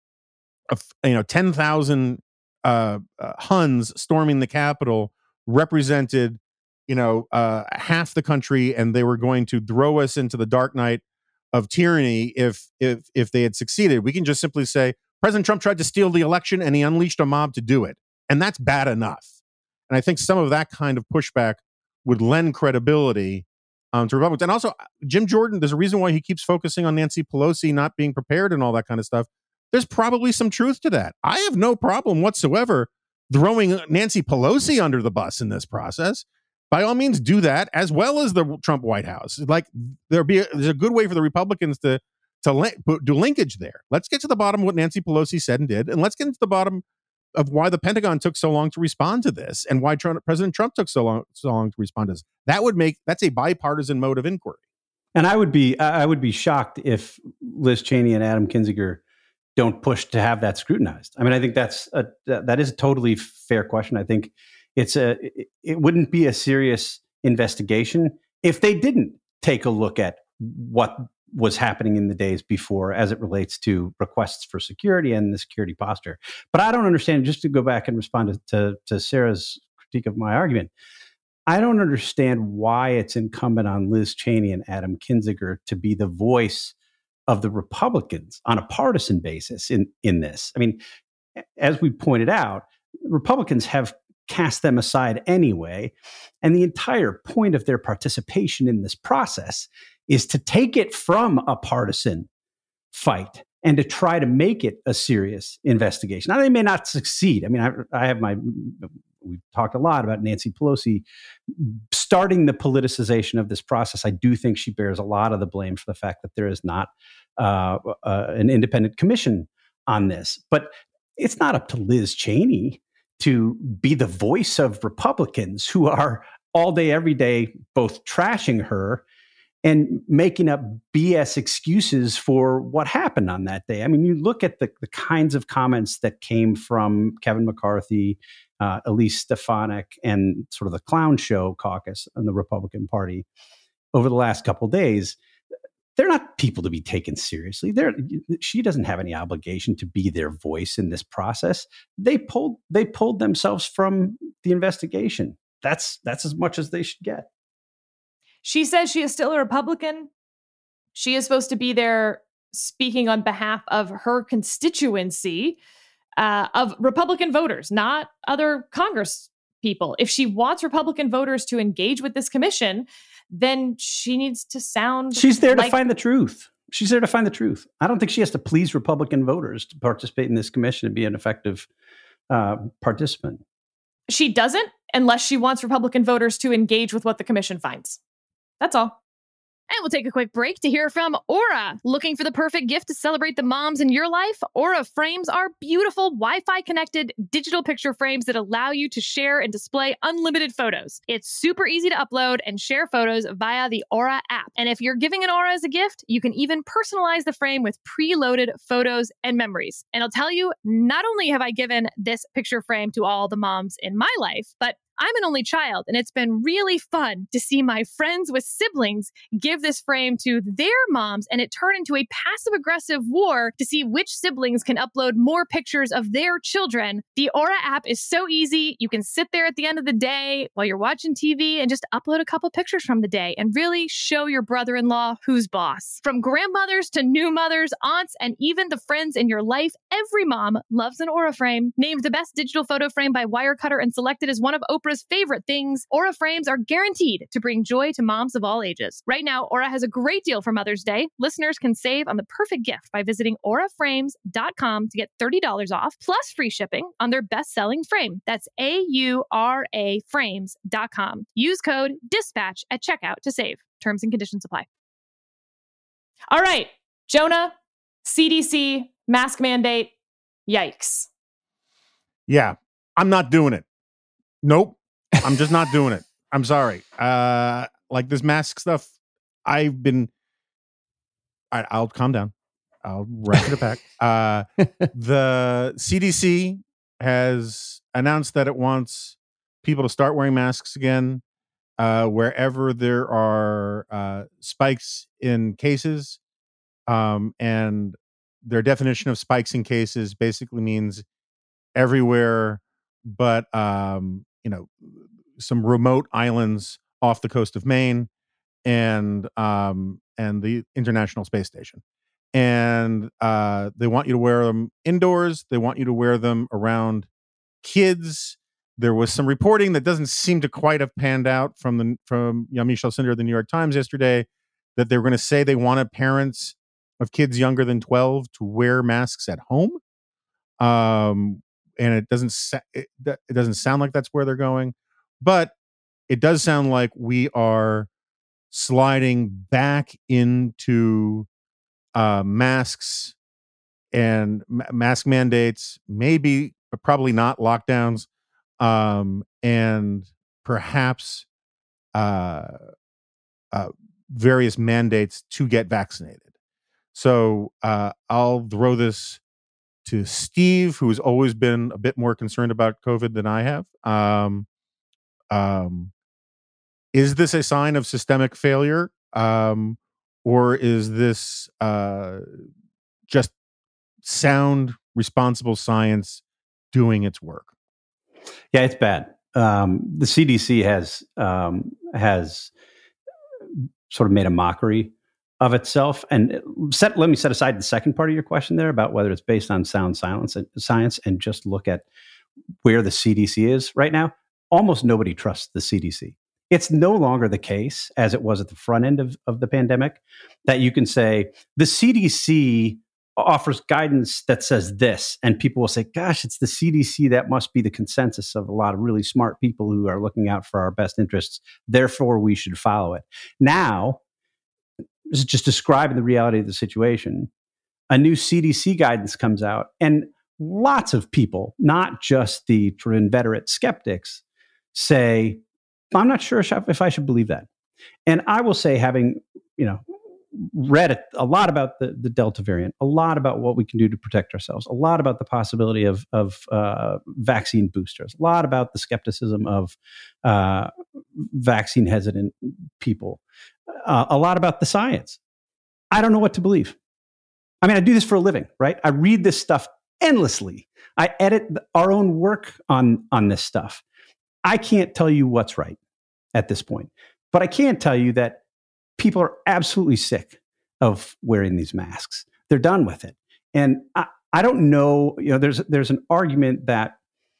a, you know, ten thousand uh, uh, Huns storming the Capitol represented, you know, uh, half the country, and they were going to throw us into the dark night of tyranny if if if they had succeeded. We can just simply say President Trump tried to steal the election and he unleashed a mob to do it, and that's bad enough. And I think some of that kind of pushback would lend credibility um, to Republicans. And also, Jim Jordan, there's a reason why he keeps focusing on Nancy Pelosi not being prepared and all that kind of stuff. There's probably some truth to that. I have no problem whatsoever throwing Nancy Pelosi under the bus in this process. By all means, do that, as well as the Trump White House. Like, there be a, there's a good way for the Republicans to to link, do linkage there. Let's get to the bottom of what Nancy Pelosi said and did, and let's get into the bottom of why the Pentagon took so long to respond to this, and why Trump, President Trump took so long so long to respond to this. That would make that's a bipartisan mode of inquiry. And I would be I would be shocked if Liz Cheney and Adam Kinzinger don't push to have that scrutinized. I mean, I think that's a that is a totally fair question. I think it's a it, it wouldn't be a serious investigation if they didn't take a look at what was happening in the days before as it relates to requests for security and the security posture. But I don't understand, just to go back and respond to, to, to Sarah's critique of my argument, I don't understand why it's incumbent on Liz Cheney and Adam Kinzinger to be the voice of the Republicans on a partisan basis in, in this. I mean, as we pointed out, Republicans have cast them aside anyway. And the entire point of their participation in this process is to take it from a partisan fight and to try to make it a serious investigation. Now, they may not succeed. I mean, I, I have my, we've talked a lot about Nancy Pelosi starting the politicization of this process. I do think she bears a lot of the blame for the fact that there is not uh, uh, an independent commission on this. But it's not up to Liz Cheney to be the voice of Republicans who are all day, every day, both trashing her and making up B S excuses for what happened on that day. I mean, you look at the, the kinds of comments that came from Kevin McCarthy, uh, Elise Stefanik, and sort of the clown show caucus in the Republican Party over the last couple of days. They're not people to be taken seriously. They're, she doesn't have any obligation to be their voice in this process. They pulled they pulled themselves from the investigation. That's that's as much as they should get. She says she is still a Republican. She is supposed to be there speaking on behalf of her constituency, uh, of Republican voters, not other Congress people. If she wants Republican voters to engage with this commission, then she needs to sound She's there like- to find the truth. She's there to find the truth. I don't think she has to please Republican voters to participate in this commission and be an effective uh, participant. She doesn't, unless she wants Republican voters to engage with what the commission finds. That's all. And we'll take a quick break to hear from Aura. Looking for the perfect gift to celebrate the moms in your life? Aura frames are beautiful Wi-Fi connected digital picture frames that allow you to share and display unlimited photos. It's super easy to upload and share photos via the Aura app. And if you're giving an Aura as a gift, you can even personalize the frame with preloaded photos and memories. And I'll tell you, not only have I given this picture frame to all the moms in my life, but I'm an only child, and it's been really fun to see my friends with siblings give this frame to their moms, and it turned into a passive-aggressive war to see which siblings can upload more pictures of their children. The Aura app is so easy. You can sit there at the end of the day while you're watching T V and just upload a couple pictures from the day and really show your brother-in-law who's boss. From grandmothers to new mothers, aunts, and even the friends in your life, every mom loves an Aura frame. Named the best digital photo frame by Wirecutter and selected as one of Oprah's favorite things, Aura frames are guaranteed to bring joy to moms of all ages. Right now, Aura has a great deal for Mother's Day. Listeners can save on the perfect gift by visiting aura frames dot com to get thirty dollars off, plus free shipping on their best-selling frame. That's A U R A frames dot com. Use code DISPATCH at checkout to save. Terms and conditions apply. All right, Jonah, C D C, mask mandate, yikes. Yeah, I'm not doing it. Nope. I'm just not doing it. I'm sorry. Uh, like this mask stuff, I've been. All right, I'll calm down. I'll wrap it back. Uh, the C D C has announced that it wants people to start wearing masks again uh, wherever there are uh, spikes in cases. Um, and their definition of spikes in cases basically means everywhere but, um, you know, some remote islands off the coast of Maine and um, and the International Space Station. And uh, they want you to wear them indoors. They want you to wear them around kids. There was some reporting that doesn't seem to quite have panned out from the from Yamiche Alcindor of the New York Times yesterday, that they were going to say they wanted parents of kids younger than twelve to wear masks at home. Um, and it doesn't sa- it, it doesn't sound like that's where they're going, but it does sound like we are sliding back into uh, masks and ma- mask mandates, maybe, but probably not lockdowns, um, and perhaps uh, uh, various mandates to get vaccinated. So uh, I'll throw this to Steve, who's always been a bit more concerned about COVID than I have. Um, um, is this a sign of systemic failure, um, or is this uh, just sound, responsible science doing its work? Yeah, it's bad. Um, the C D C has um, has sort of made a mockery of itself. And set, let me set aside the second part of your question there about whether it's based on sound silence and science, and just look at where the C D C is right now. Almost nobody trusts the C D C. It's no longer the case, as it was at the front end of, of the pandemic, that you can say the C D C offers guidance that says this, and people will say, gosh, it's the C D C. That must be the consensus of a lot of really smart people who are looking out for our best interests. Therefore, we should follow it. Now, this is just describing the reality of the situation. A new C D C guidance comes out, and lots of people, not just the inveterate skeptics, say, I'm not sure if I should believe that. And I will say, having, you know, read a lot about the, the Delta variant, a lot about what we can do to protect ourselves, a lot about the possibility of, of uh, vaccine boosters, a lot about the skepticism of uh, vaccine hesitant people, uh, a lot about the science. I don't know what to believe. I mean, I do this for a living, right? I read this stuff endlessly. I edit our own work on, on this stuff. I can't tell you what's right at this point, but I can tell you that people are absolutely sick of wearing these masks. They're done with it. And I, I don't know, you know, there's, there's an argument that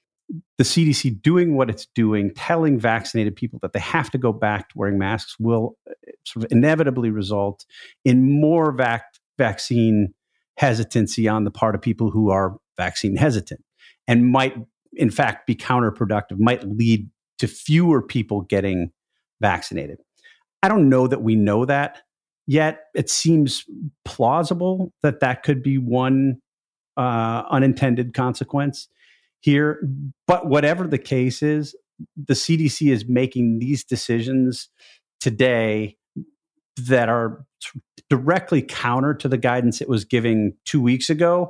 the C D C doing what it's doing, telling vaccinated people that they have to go back to wearing masks, will sort of inevitably result in more vac- vaccine hesitancy on the part of people who are vaccine hesitant, and might, in fact, be counterproductive, might lead to fewer people getting vaccinated. I don't know that we know that yet. It seems plausible that that could be one uh, unintended consequence here. But whatever the case is, the C D C is making these decisions today that are directly counter to the guidance it was giving two weeks ago,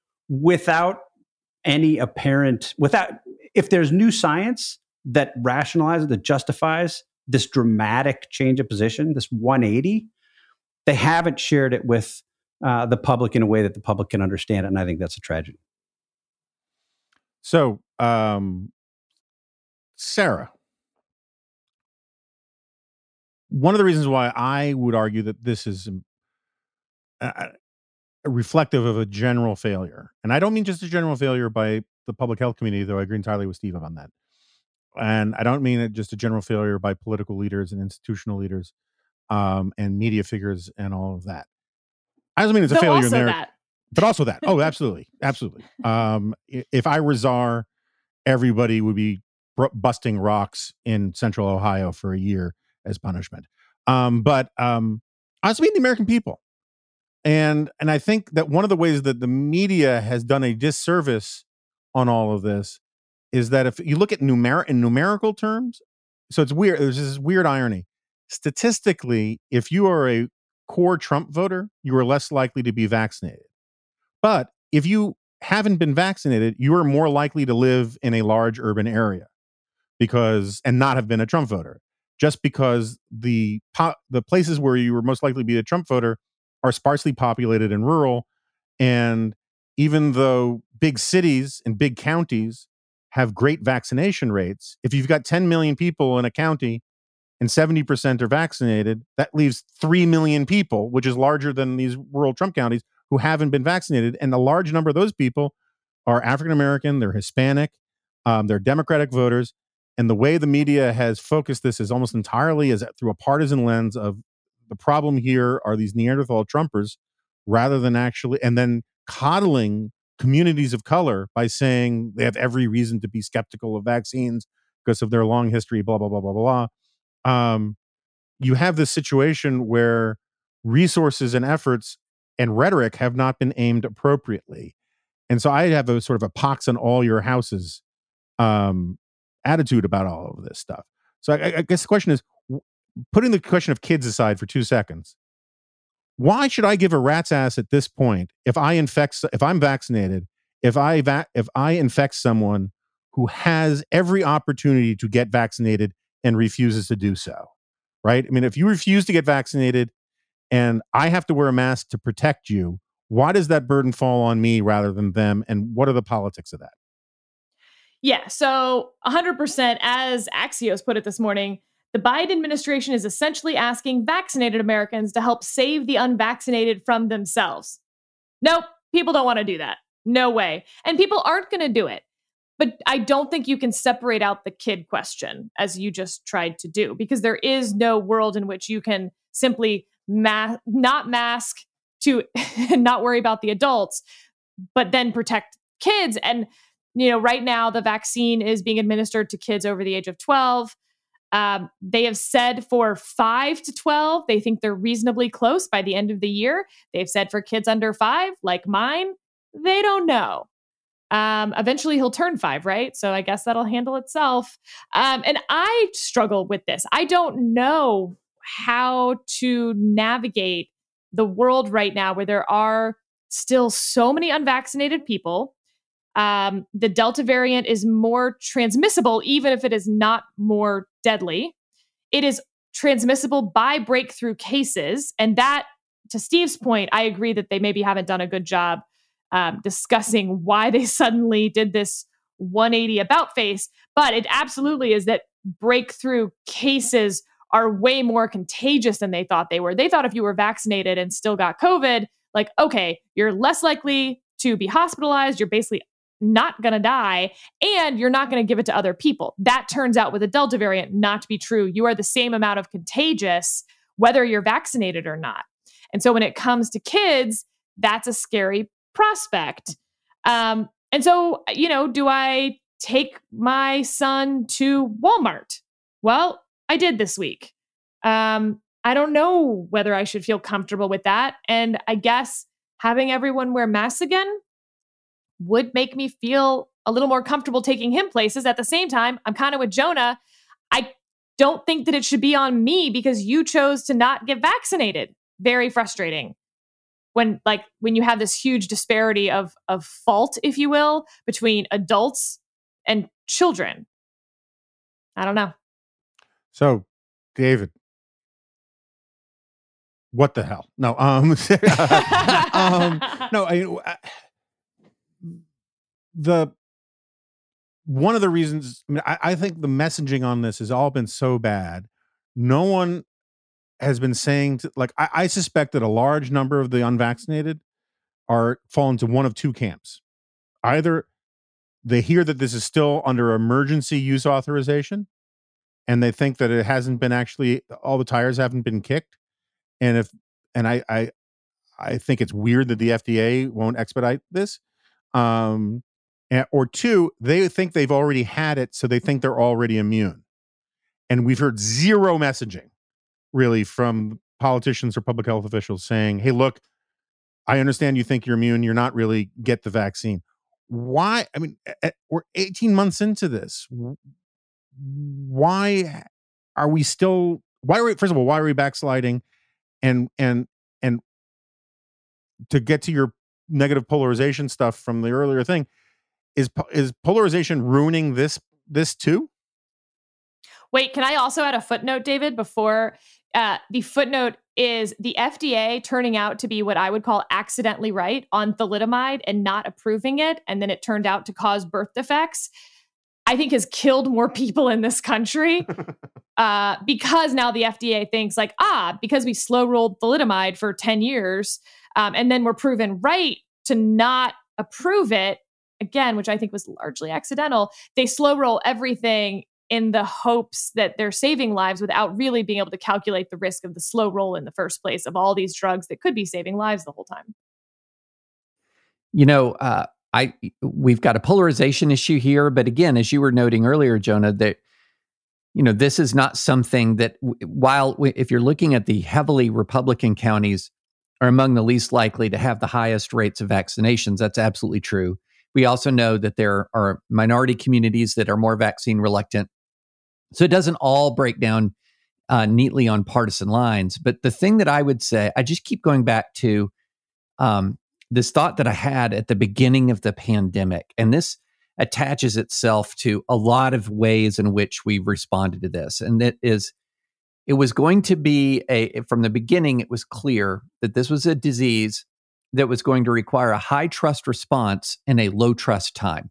without any apparent, without, if there's new science that rationalizes, that justifies this dramatic change of position, this one eighty, they haven't shared it with uh, the public in a way that the public can understand it. And I think that's a tragedy. So, um, Sarah, one of the reasons why I would argue that this is uh, reflective of a general failure, and I don't mean just a general failure by the public health community, though I agree entirely with Steve on that. And I don't mean it just a general failure by political leaders and institutional leaders um, and media figures and all of that. I don't mean it's a so failure also there, that. but also that. Oh, absolutely. Absolutely. Um, if I were czar, everybody would be busting rocks in central Ohio for a year as punishment. Um, but um, I also mean the American people. And, and I think that one of the ways that the media has done a disservice on all of this is that if you look at numer- in numerical terms, so it's weird, there's this weird irony. Statistically, if you are a core Trump voter, you are less likely to be vaccinated. But if you haven't been vaccinated, you are more likely to live in a large urban area because, and not have been a Trump voter, just because the po- the places where you were most likely to be a Trump voter are sparsely populated and rural. And even though big cities and big counties have great vaccination rates, if you've got ten million people in a county and seventy percent are vaccinated, that leaves three million people, which is larger than these rural Trump counties, who haven't been vaccinated. And a large number of those people are African-American, they're Hispanic, um, they're Democratic voters. And the way the media has focused this is almost entirely as through a partisan lens of the problem here are these Neanderthal Trumpers, rather than actually, and then coddling communities of color by saying they have every reason to be skeptical of vaccines because of their long history, blah, blah, blah, blah, blah. Um, you have this situation where resources and efforts and rhetoric have not been aimed appropriately. And so I have a sort of a pox on all your houses um, attitude about all of this stuff. So I, I guess the question is, putting the question of kids aside for two seconds, why should I give a rat's ass at this point if I infect, if I'm vaccinated, if I va- if I infect someone who has every opportunity to get vaccinated and refuses to do so, right? I mean, if you refuse to get vaccinated and I have to wear a mask to protect you, why does that burden fall on me rather than them? And what are the politics of that? Yeah, so one hundred percent, as Axios put it this morning, the Biden administration is essentially asking vaccinated Americans to help save the unvaccinated from themselves. Nope, people don't want to do that. No way. And people aren't going to do it. But I don't think you can separate out the kid question as you just tried to do, because there is no world in which you can simply ma- not mask to not worry about the adults, but then protect kids. And, you know, right now the vaccine is being administered to kids over the age of twelve. Um, they have said for five to twelve, they think they're reasonably close by the end of the year. They've said for kids under five, like mine, they don't know. Um, eventually he'll turn five, right? So I guess that'll handle itself. Um, and I struggle with this. I don't know how to navigate the world right now where there are still so many unvaccinated people. Um, the Delta variant is more transmissible, even if it is not more deadly. It is transmissible by breakthrough cases. And that, to Steve's point, I agree that they maybe haven't done a good job um, discussing why they suddenly did this one eighty about face. But it absolutely is that breakthrough cases are way more contagious than they thought they were. They thought if you were vaccinated and still got COVID, like, okay, you're less likely to be hospitalized. You're basically not going to die, and you're not going to give it to other people. That turns out with the Delta variant not to be true. You are the same amount of contagious, whether you're vaccinated or not. And so when it comes to kids, that's a scary prospect. Um, and so, you know, do I take my son to Walmart? Well, I did this week. Um, I don't know whether I should feel comfortable with that. And I guess having everyone wear masks again would make me feel a little more comfortable taking him places. At the same time, I'm kind of with Jonah. I don't think that it should be on me because you chose to not get vaccinated. Very frustrating. When like when you have this huge disparity of of fault, if you will, between adults and children. I don't know. So, David, what the hell? No, um, um no, I, I the one of the reasons, I mean, I, I think the messaging on this has all been so bad. No one has been saying to, like, I, I suspect that a large number of the unvaccinated are fall into one of two camps. Either they hear that this is still under emergency use authorization, and they think that it hasn't been actually, all the tires haven't been kicked. And if, and I, I, I think it's weird that the F D A won't expedite this. Um, and, or two, they think they've already had it, so they think they're already immune. And we've heard zero messaging really from politicians or public health officials saying, hey, look, I understand you think you're immune. You're not really, get the vaccine. Why? I mean, we're eighteen months into this. Why are we still, why are we, first of all, why are we backsliding? And, and, and to get to your negative polarization stuff from the earlier thing, is, is polarization ruining this, this too? Wait, can I also add a footnote, David, before uh, the footnote is the F D A turning out to be what I would call accidentally right on thalidomide and not approving it. And then it turned out to cause birth defects, I think has killed more people in this country uh, because now the F D A thinks like, ah, because we slow rolled thalidomide for ten years um, and then we're proven right to not approve it again, which I think was largely accidental. They slow roll everything in the hopes that they're saving lives without really being able to calculate the risk of the slow roll in the first place of all these drugs that could be saving lives the whole time. You know, uh, I we've got a polarization issue here, but again, as you were noting earlier, Jonah, that you know this is not something that while if you're looking at the heavily Republican counties are among the least likely to have the highest rates of vaccinations, that's absolutely true. We also know that there are minority communities that are more vaccine reluctant. So it doesn't all break down uh, neatly on partisan lines. But the thing that I would say, I just keep going back to um, this thought that I had at the beginning of the pandemic. And this, attaches itself to a lot of ways in which we've responded to this. And that is, it was going to be a, from the beginning, it was clear that this was a disease that was going to require a high trust response in a low trust time.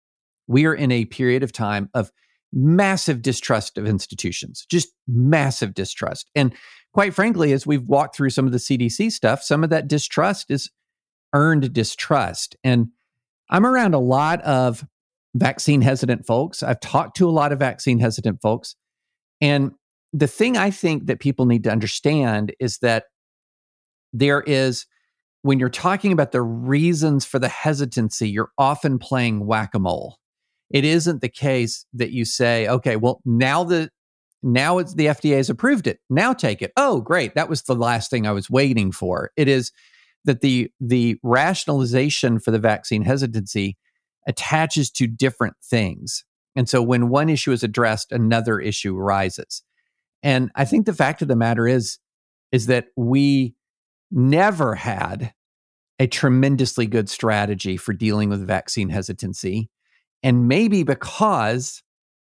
We are in a period of time of massive distrust of institutions, just massive distrust. And quite frankly, as we've walked through some of the C D C stuff, some of that distrust is earned distrust. And I'm around a lot of vaccine hesitant folks. I've talked to a lot of vaccine hesitant folks. And the thing I think that people need to understand is that there is, when you're talking about the reasons for the hesitancy, you're often playing whack-a-mole. It isn't the case that you say, okay, well, now the now it's the F D A has approved it. Now take it. Oh, great. That was the last thing I was waiting for. It is that the the rationalization for the vaccine hesitancy attaches to different things. And so when one issue is addressed, another issue arises. And I think the fact of the matter is, is that we never had a tremendously good strategy for dealing with vaccine hesitancy. And maybe because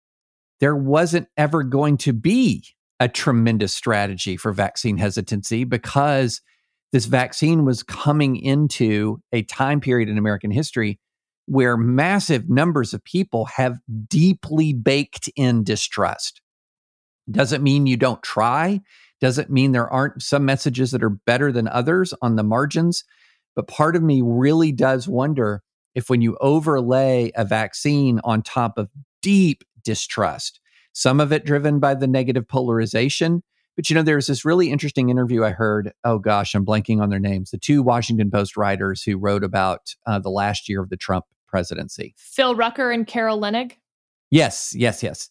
there wasn't ever going to be a tremendous strategy for vaccine hesitancy, because this vaccine was coming into a time period in American history where massive numbers of people have deeply baked in distrust. Doesn't mean you don't try. Doesn't mean there aren't some messages that are better than others on the margins. But part of me really does wonder if when you overlay a vaccine on top of deep distrust, some of it driven by the negative polarization. But, you know, there's this really interesting interview I heard. Oh, gosh, I'm blanking on their names. The two Washington Post writers who wrote about uh, the last year of the Trump presidency. Phil Rucker and Carol Leonnig. Yes, yes, yes.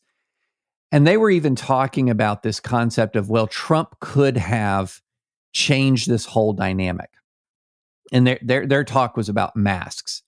And they were even talking about this concept of, well, Trump could have changed this whole dynamic. And their their their talk was about masks.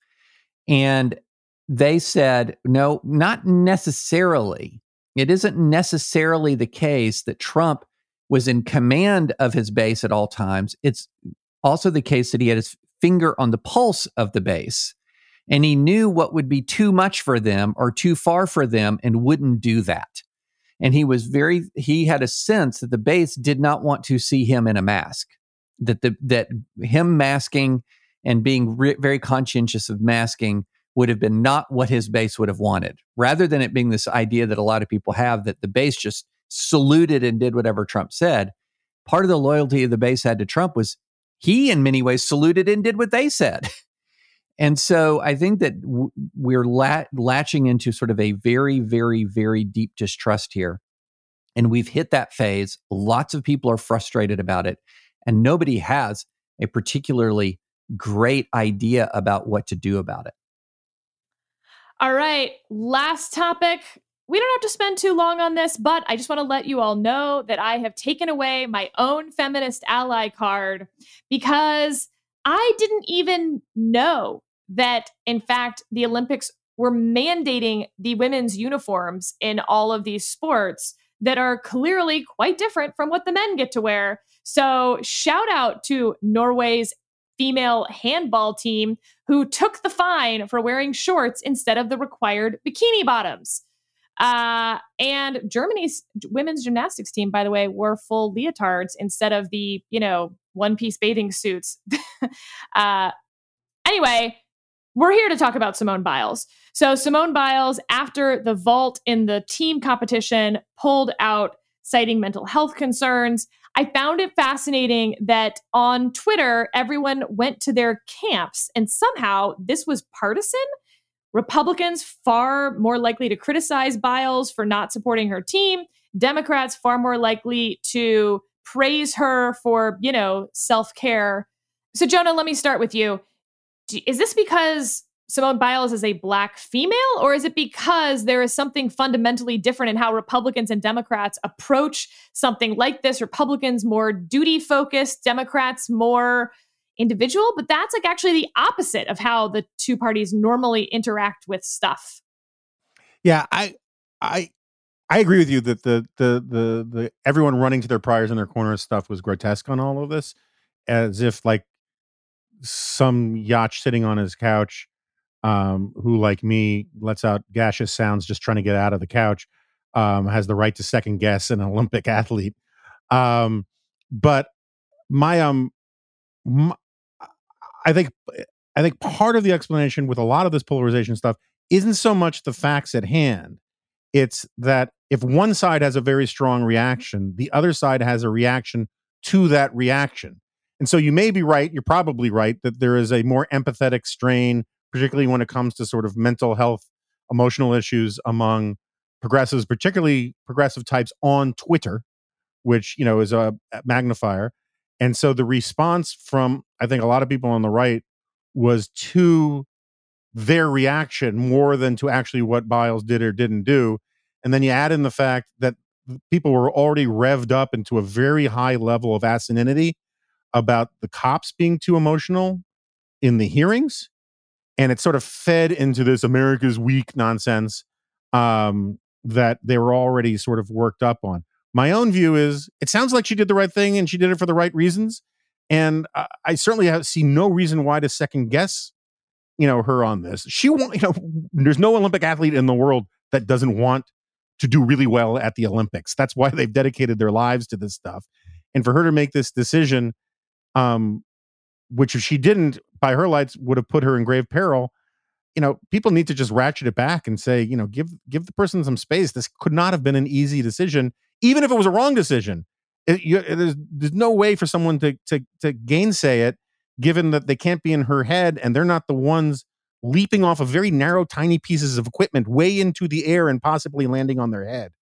And they said, no, not necessarily. It isn't necessarily the case that Trump was in command of his base at all times. It's also the case that he had his finger on the pulse of the base. And he knew what would be too much for them or too far for them and wouldn't do that. And he was very, he had a sense that the base did not want to see him in a mask, that the that him masking and being re- very conscientious of masking would have been not what his base would have wanted, rather than it being this idea that a lot of people have that the base just saluted and did whatever Trump said. Part of the loyalty of the base had to Trump was he in many ways saluted and did what they said. And so I think that w- we're la- latching into sort of a very, very, very deep distrust here. And we've hit that phase. Lots of people are frustrated about it. And nobody has a particularly great idea about what to do about it. All right, last topic. We don't have to spend too long on this, but I just want to let you all know that I have taken away my own feminist ally card because I didn't even know that, in fact, the Olympics were mandating the women's uniforms in all of these sports that are clearly quite different from what the men get to wear. So shout out to Norway's female handball team who took the fine for wearing shorts instead of the required bikini bottoms. Uh, and Germany's women's gymnastics team, by the way, wore full leotards instead of the, you know, one-piece bathing suits. uh, anyway, we're here to talk about Simone Biles. So Simone Biles, after the vault in the team competition, pulled out citing mental health concerns. I found it fascinating that on Twitter, everyone went to their camps, and somehow this was partisan. Republicans far more likely to criticize Biles for not supporting her team. Democrats far more likely to praise her for, you know, self-care. So Jonah, let me start with you. Is this because Simone Biles is a Black female, or is it because there is something fundamentally different in how Republicans and Democrats approach something like this? Republicans more duty-focused, Democrats more individual, but that's like actually the opposite of how the two parties normally interact with stuff. Yeah, I I I agree with you that the the the the everyone running to their priors in their corner stuff was grotesque on all of this, as if like some yacht sitting on his couch um, who, like me, lets out gaseous sounds just trying to get out of the couch, um, has the right to second guess an Olympic athlete. Um, but my um, my, I think I think part of the explanation with a lot of this polarization stuff isn't so much the facts at hand. It's that if one side has a very strong reaction, the other side has a reaction to that reaction. And so you may be right, you're probably right, that there is a more empathetic strain, particularly when it comes to sort of mental health, emotional issues among progressives, particularly progressive types on Twitter, which, you know, is a magnifier. And so the response from, I think, a lot of people on the right was to their reaction more than to actually what Biles did or didn't do. And then you add in the fact that people were already revved up into a very high level of asininity about the cops being too emotional in the hearings. And it sort of fed into this America's weak nonsense um, that they were already sort of worked up on. My own view is it sounds like she did the right thing and she did it for the right reasons. And uh, I certainly have, see no reason why to second guess, you know, her on this. She want, you know, there's no Olympic athlete in the world that doesn't want to do really well at the Olympics. That's why they've dedicated their lives to this stuff. And for her to make this decision, um, which if she didn't, by her lights, would have put her in grave peril. You know, people need to just ratchet it back and say, you know, give give the person some space. This could not have been an easy decision, even if it was a wrong decision. It, you, there's there's no way for someone to to to gainsay it, given that they can't be in her head and they're not the ones leaping off of very narrow, tiny pieces of equipment way into the air and possibly landing on their head.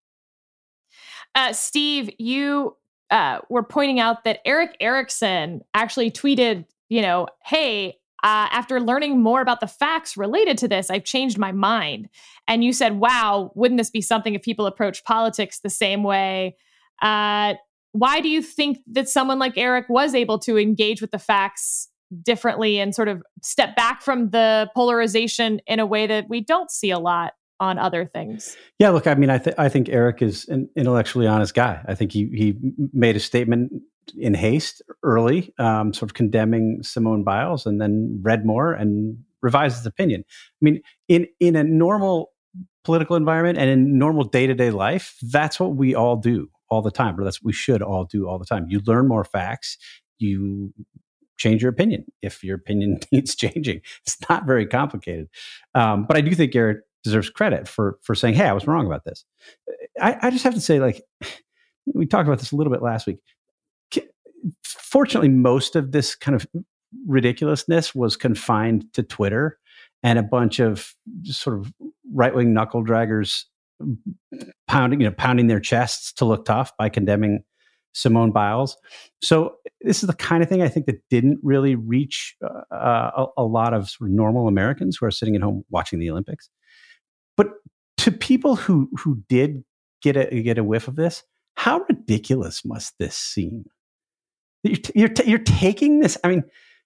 Uh, Steve, you uh, were pointing out that Eric Erickson actually tweeted, you know, hey, uh, after learning more about the facts related to this, I've changed my mind. And you said, wow, wouldn't this be something if people approach politics the same way? Uh, why do you think that someone like Eric was able to engage with the facts differently and sort of step back from the polarization in a way that we don't see a lot on other things? Yeah, look, I mean, I, th- I think Eric is an intellectually honest guy. I think he he made a statement in haste early, um, sort of condemning Simone Biles, and then read more and revised his opinion. I mean, in in a normal political environment and in normal day-to-day life, that's what we all do all the time, or that's what we should all do all the time. You learn more facts, you change your opinion if your opinion needs changing. It's not very complicated. Um, but I do think Eric deserves credit for for saying, hey, I was wrong about this. I, I just have to say, like, we talked about this a little bit last week. Fortunately, most of this kind of ridiculousness was confined to Twitter and a bunch of just sort of right-wing knuckle draggers pounding, you know, pounding their chests to look tough by condemning Simone Biles. So this is the kind of thing I think that didn't really reach uh, a, a lot of sort of normal Americans who are sitting at home watching the Olympics. But to people who who did get a get a whiff of this, how ridiculous must this seem? You're t- you're, t- you're taking this. I mean,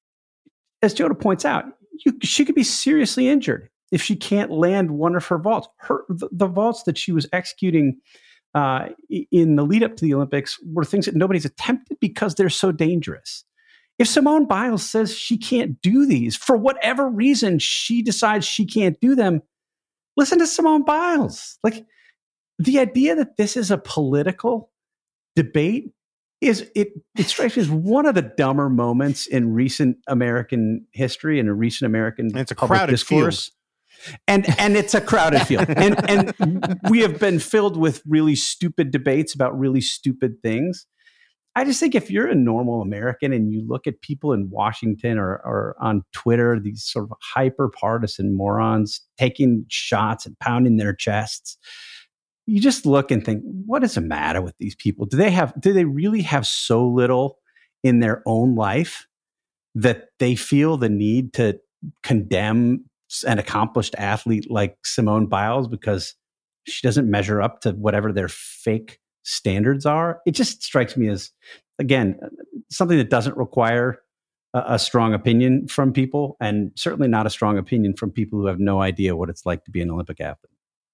as Joda points out, you, she could be seriously injured if she can't land one of her vaults. Her the, the vaults that she was executing uh, in the lead up to the Olympics were things that nobody's attempted because they're so dangerous. If Simone Biles says she can't do these for whatever reason, she decides she can't do them. Listen to Simone Biles. Like, the idea that this is a political debate is it it strikes me as one of the dumber moments in recent American history and a recent American and it's a public crowded discourse. Field. And and it's a crowded field. And and we have been filled with really stupid debates about really stupid things. I just think if you're a normal American and you look at people in Washington or, or on Twitter, these sort of hyper partisan morons taking shots and pounding their chests, you just look and think, what is the matter with these people? Do they have, do they really have so little in their own life that they feel the need to condemn an accomplished athlete like Simone Biles because she doesn't measure up to whatever their fake standards are? It just strikes me as, again, something that doesn't require a, a strong opinion from people, and certainly not a strong opinion from people who have no idea what it's like to be an Olympic athlete.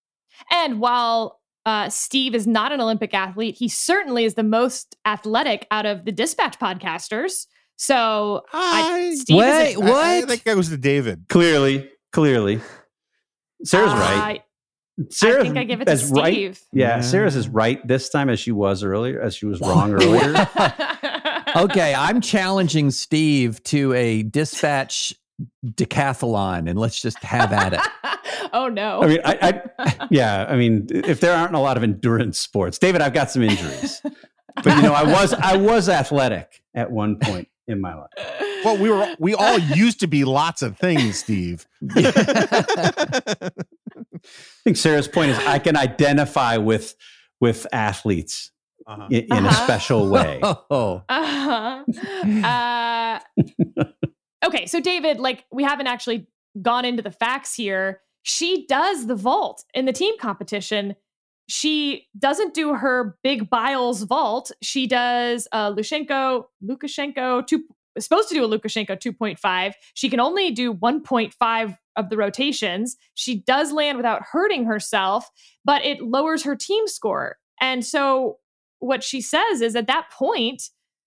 And while uh, Steve is not an Olympic athlete, he certainly is the most athletic out of the Dispatch podcasters. So I, I, Steve Wait, is a, what? I, I think that goes to David. Clearly. Clearly. Sarah's Uh, right. I think I give it to as right- Steve. Yeah, Yeah. Sarah's as right this time as she was earlier, as she was wrong earlier. Okay, I'm challenging Steve to a dispatch decathlon, and let's just have at it. Oh no. I mean, I, I, yeah, I mean, if there aren't a lot of endurance sports, David, I've got some injuries, but you know, I was, I was athletic at one point in my life. Well, we were, we all used to be lots of things, Steve. I think Sarah's point is I can identify with with athletes Uh-huh. in, in a Uh-huh. special way. Oh, Uh-huh. Uh, okay, so David, like we haven't actually gone into the facts here. She does the vault in the team competition. She doesn't do her big Biles vault. She does uh, Lukashenko, Lukashenko two, supposed to do a Lukashenko two point five. She can only do one point five of the rotations. She does land without hurting herself, but it lowers her team score. And so what she says is at that point,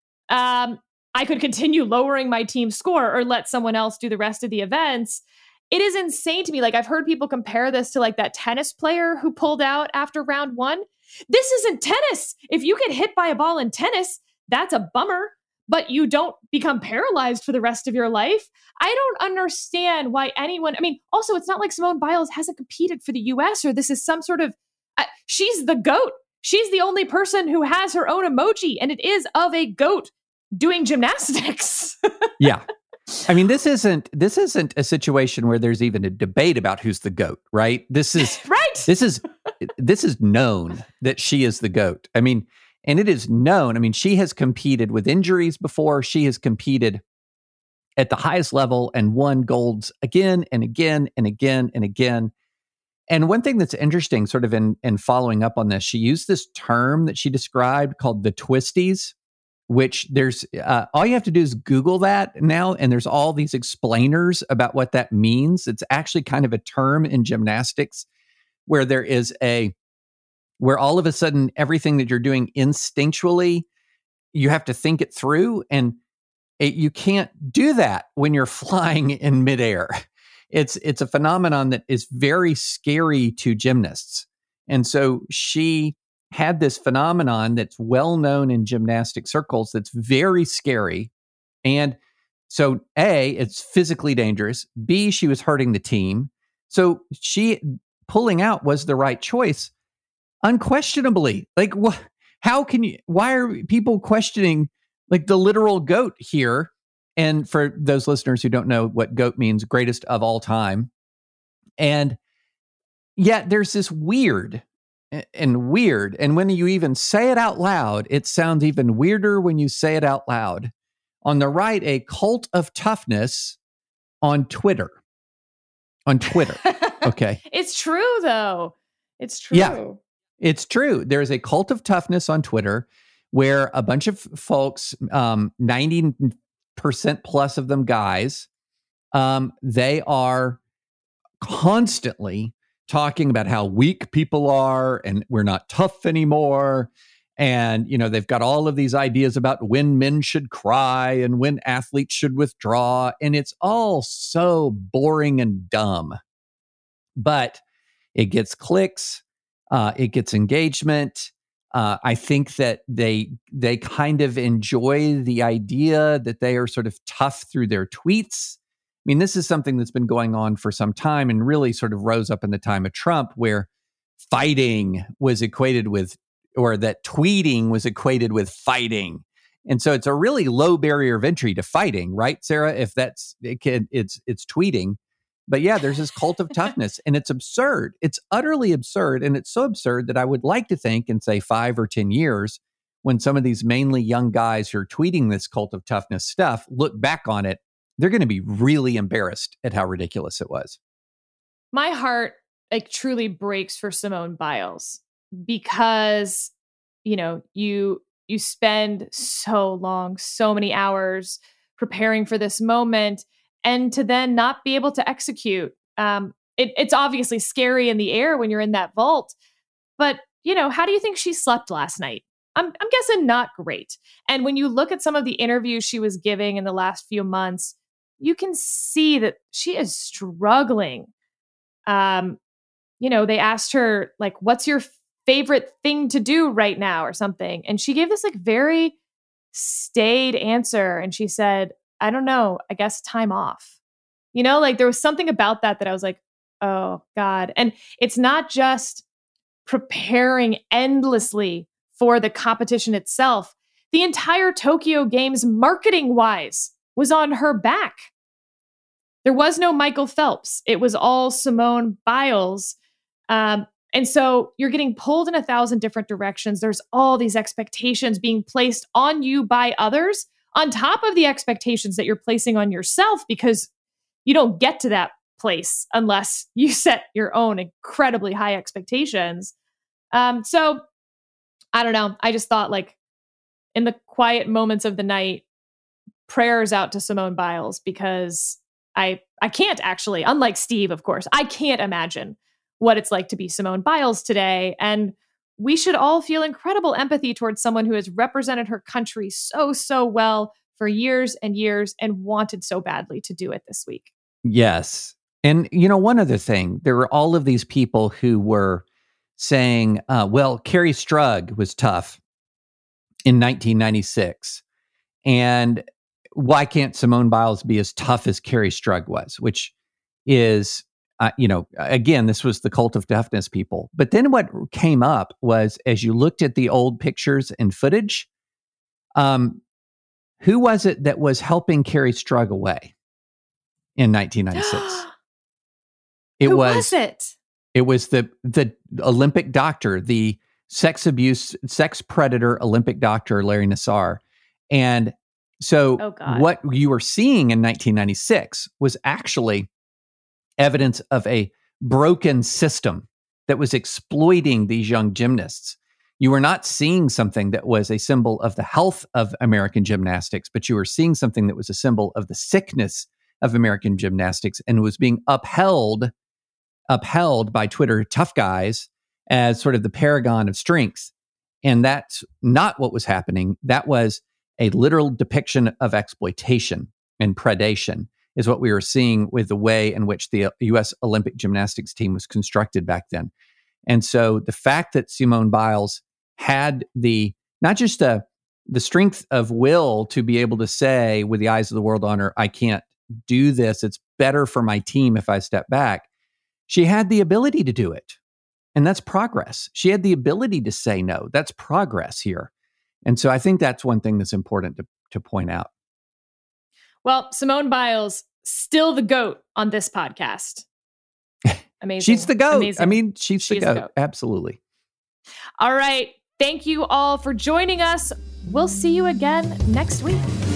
um, I could continue lowering my team score or let someone else do the rest of the events. It is insane to me. Like I've heard people compare this to like that tennis player who pulled out after round one. This isn't tennis. If you get hit by a ball in tennis, that's a bummer, but you don't become paralyzed for the rest of your life. I don't understand why anyone, I mean, also it's not like Simone Biles hasn't competed for the U S or this is some sort of, uh, she's the GOAT. She's the only person who has her own emoji, and it is of a goat doing gymnastics. yeah. I mean, this isn't this isn't a situation where there's even a debate about who's the GOAT, right? This is right. this is this is known that she is the GOAT. I mean, and it is known. I mean, she has competed with injuries before. She has competed at the highest level and won golds again and again and again and again. And one thing that's interesting, sort of in, in following up on this, she used this term that she described called the twisties, which there's uh, all you have to do is Google that now, and there's all these explainers about what that means. It's actually kind of a term in gymnastics where there is a, where all of a sudden everything that you're doing instinctually, you have to think it through, and it, you can't do that when you're flying in midair. It's it's a phenomenon that is very scary to gymnasts. And so she had this phenomenon that's well known in gymnastic circles that's very scary. And so A, it's physically dangerous. B, she was hurting the team. So she pulling out was the right choice, unquestionably. Like, wh- how can you, why are people questioning like the literal GOAT here? And for those listeners who don't know what GOAT means, greatest of all time. And yet there's this weird and weird. And when you even say it out loud, it sounds even weirder when you say it out loud. On the right, a cult of toughness on Twitter. On Twitter. Okay. It's true, though. It's true. Yeah. It's true. There's a cult of toughness on Twitter where a bunch of folks, um, ninety percent plus of them guys, um, they are constantly talking about how weak people are and we're not tough anymore. And, you know, they've got all of these ideas about when men should cry and when athletes should withdraw. And it's all so boring and dumb. But it gets clicks, uh, it gets engagement. Uh, I think that they they kind of enjoy the idea that they are sort of tough through their tweets. I mean, this is something that's been going on for some time and really sort of rose up in the time of Trump, where fighting was equated with, or that tweeting was equated with fighting. And so it's a really low barrier of entry to fighting, right, Sarah? If that's, it can, it's it's tweeting. But yeah, there's this cult of toughness, and it's absurd. It's utterly absurd. And it's so absurd that I would like to think in, say, five or ten years, when some of these mainly young guys who are tweeting this cult of toughness stuff look back on it, they're going to be really embarrassed at how ridiculous it was. My heart like truly breaks for Simone Biles because, you know, you you spend so long, so many hours preparing for this moment, and to then not be able to execute. Um, it, it's obviously scary in the air when you're in that vault. But, you know, how do you think she slept last night? I'm, I'm guessing not great. And when you look at some of the interviews she was giving in the last few months, you can see that she is struggling. Um, you know, they asked her, like, what's your favorite thing to do right now or something? And she gave this like very staid answer. And she said, I don't know, I guess time off. You know, like there was something about that that I was like, oh God. And it's not just preparing endlessly for the competition itself. The entire Tokyo Games, marketing wise, was on her back. There was no Michael Phelps. It was all Simone Biles. Um, and so you're getting pulled in a thousand different directions. There's all these expectations being placed on you by others, on top of the expectations that you're placing on yourself, because you don't get to that place unless you set your own incredibly high expectations. Um, so I don't know. I just thought, like, in the quiet moments of the night, prayers out to Simone Biles, because I I can't actually, unlike Steve, of course, I can't imagine what it's like to be Simone Biles today. And we should all feel incredible empathy towards someone who has represented her country so, so well for years and years and wanted so badly to do it this week. Yes. And, you know, one other thing, there were all of these people who were saying, uh, well, Kerri Strug was tough in nineteen ninety-six. And why can't Simone Biles be as tough as Kerri Strug was? Which is, uh, you know, again, this was the cult of toughness people. But then what came up was, as you looked at the old pictures and footage, um, who was it that was helping Kerri Strug away in nineteen ninety-six? It Who was, was it? It was the the Olympic doctor, the sex abuse, sex predator Olympic doctor, Larry Nassar. And so Oh, God. what you were seeing in nineteen ninety-six was actually evidence of a broken system that was exploiting these young gymnasts. You were not seeing something that was a symbol of the health of American gymnastics, but you were seeing something that was a symbol of the sickness of American gymnastics, and was being upheld upheld by Twitter tough guys as sort of the paragon of strength. And that's not what was happening. That was a literal depiction of exploitation and predation, is what we were seeing with the way in which the U S Olympic gymnastics team was constructed back then. And so the fact that Simone Biles had the, not just the, the strength of will to be able to say with the eyes of the world on her, I can't do this, it's better for my team if I step back. She had the ability to do it. And that's progress. She had the ability to say no. That's progress here. And so I think that's one thing that's important to, to point out. Well, Simone Biles, still the GOAT on this podcast. Amazing. She's the GOAT. Amazing. I mean, she's She's the, the GOAT. GOAT. Absolutely. All right. Thank you all for joining us. We'll see you again next week.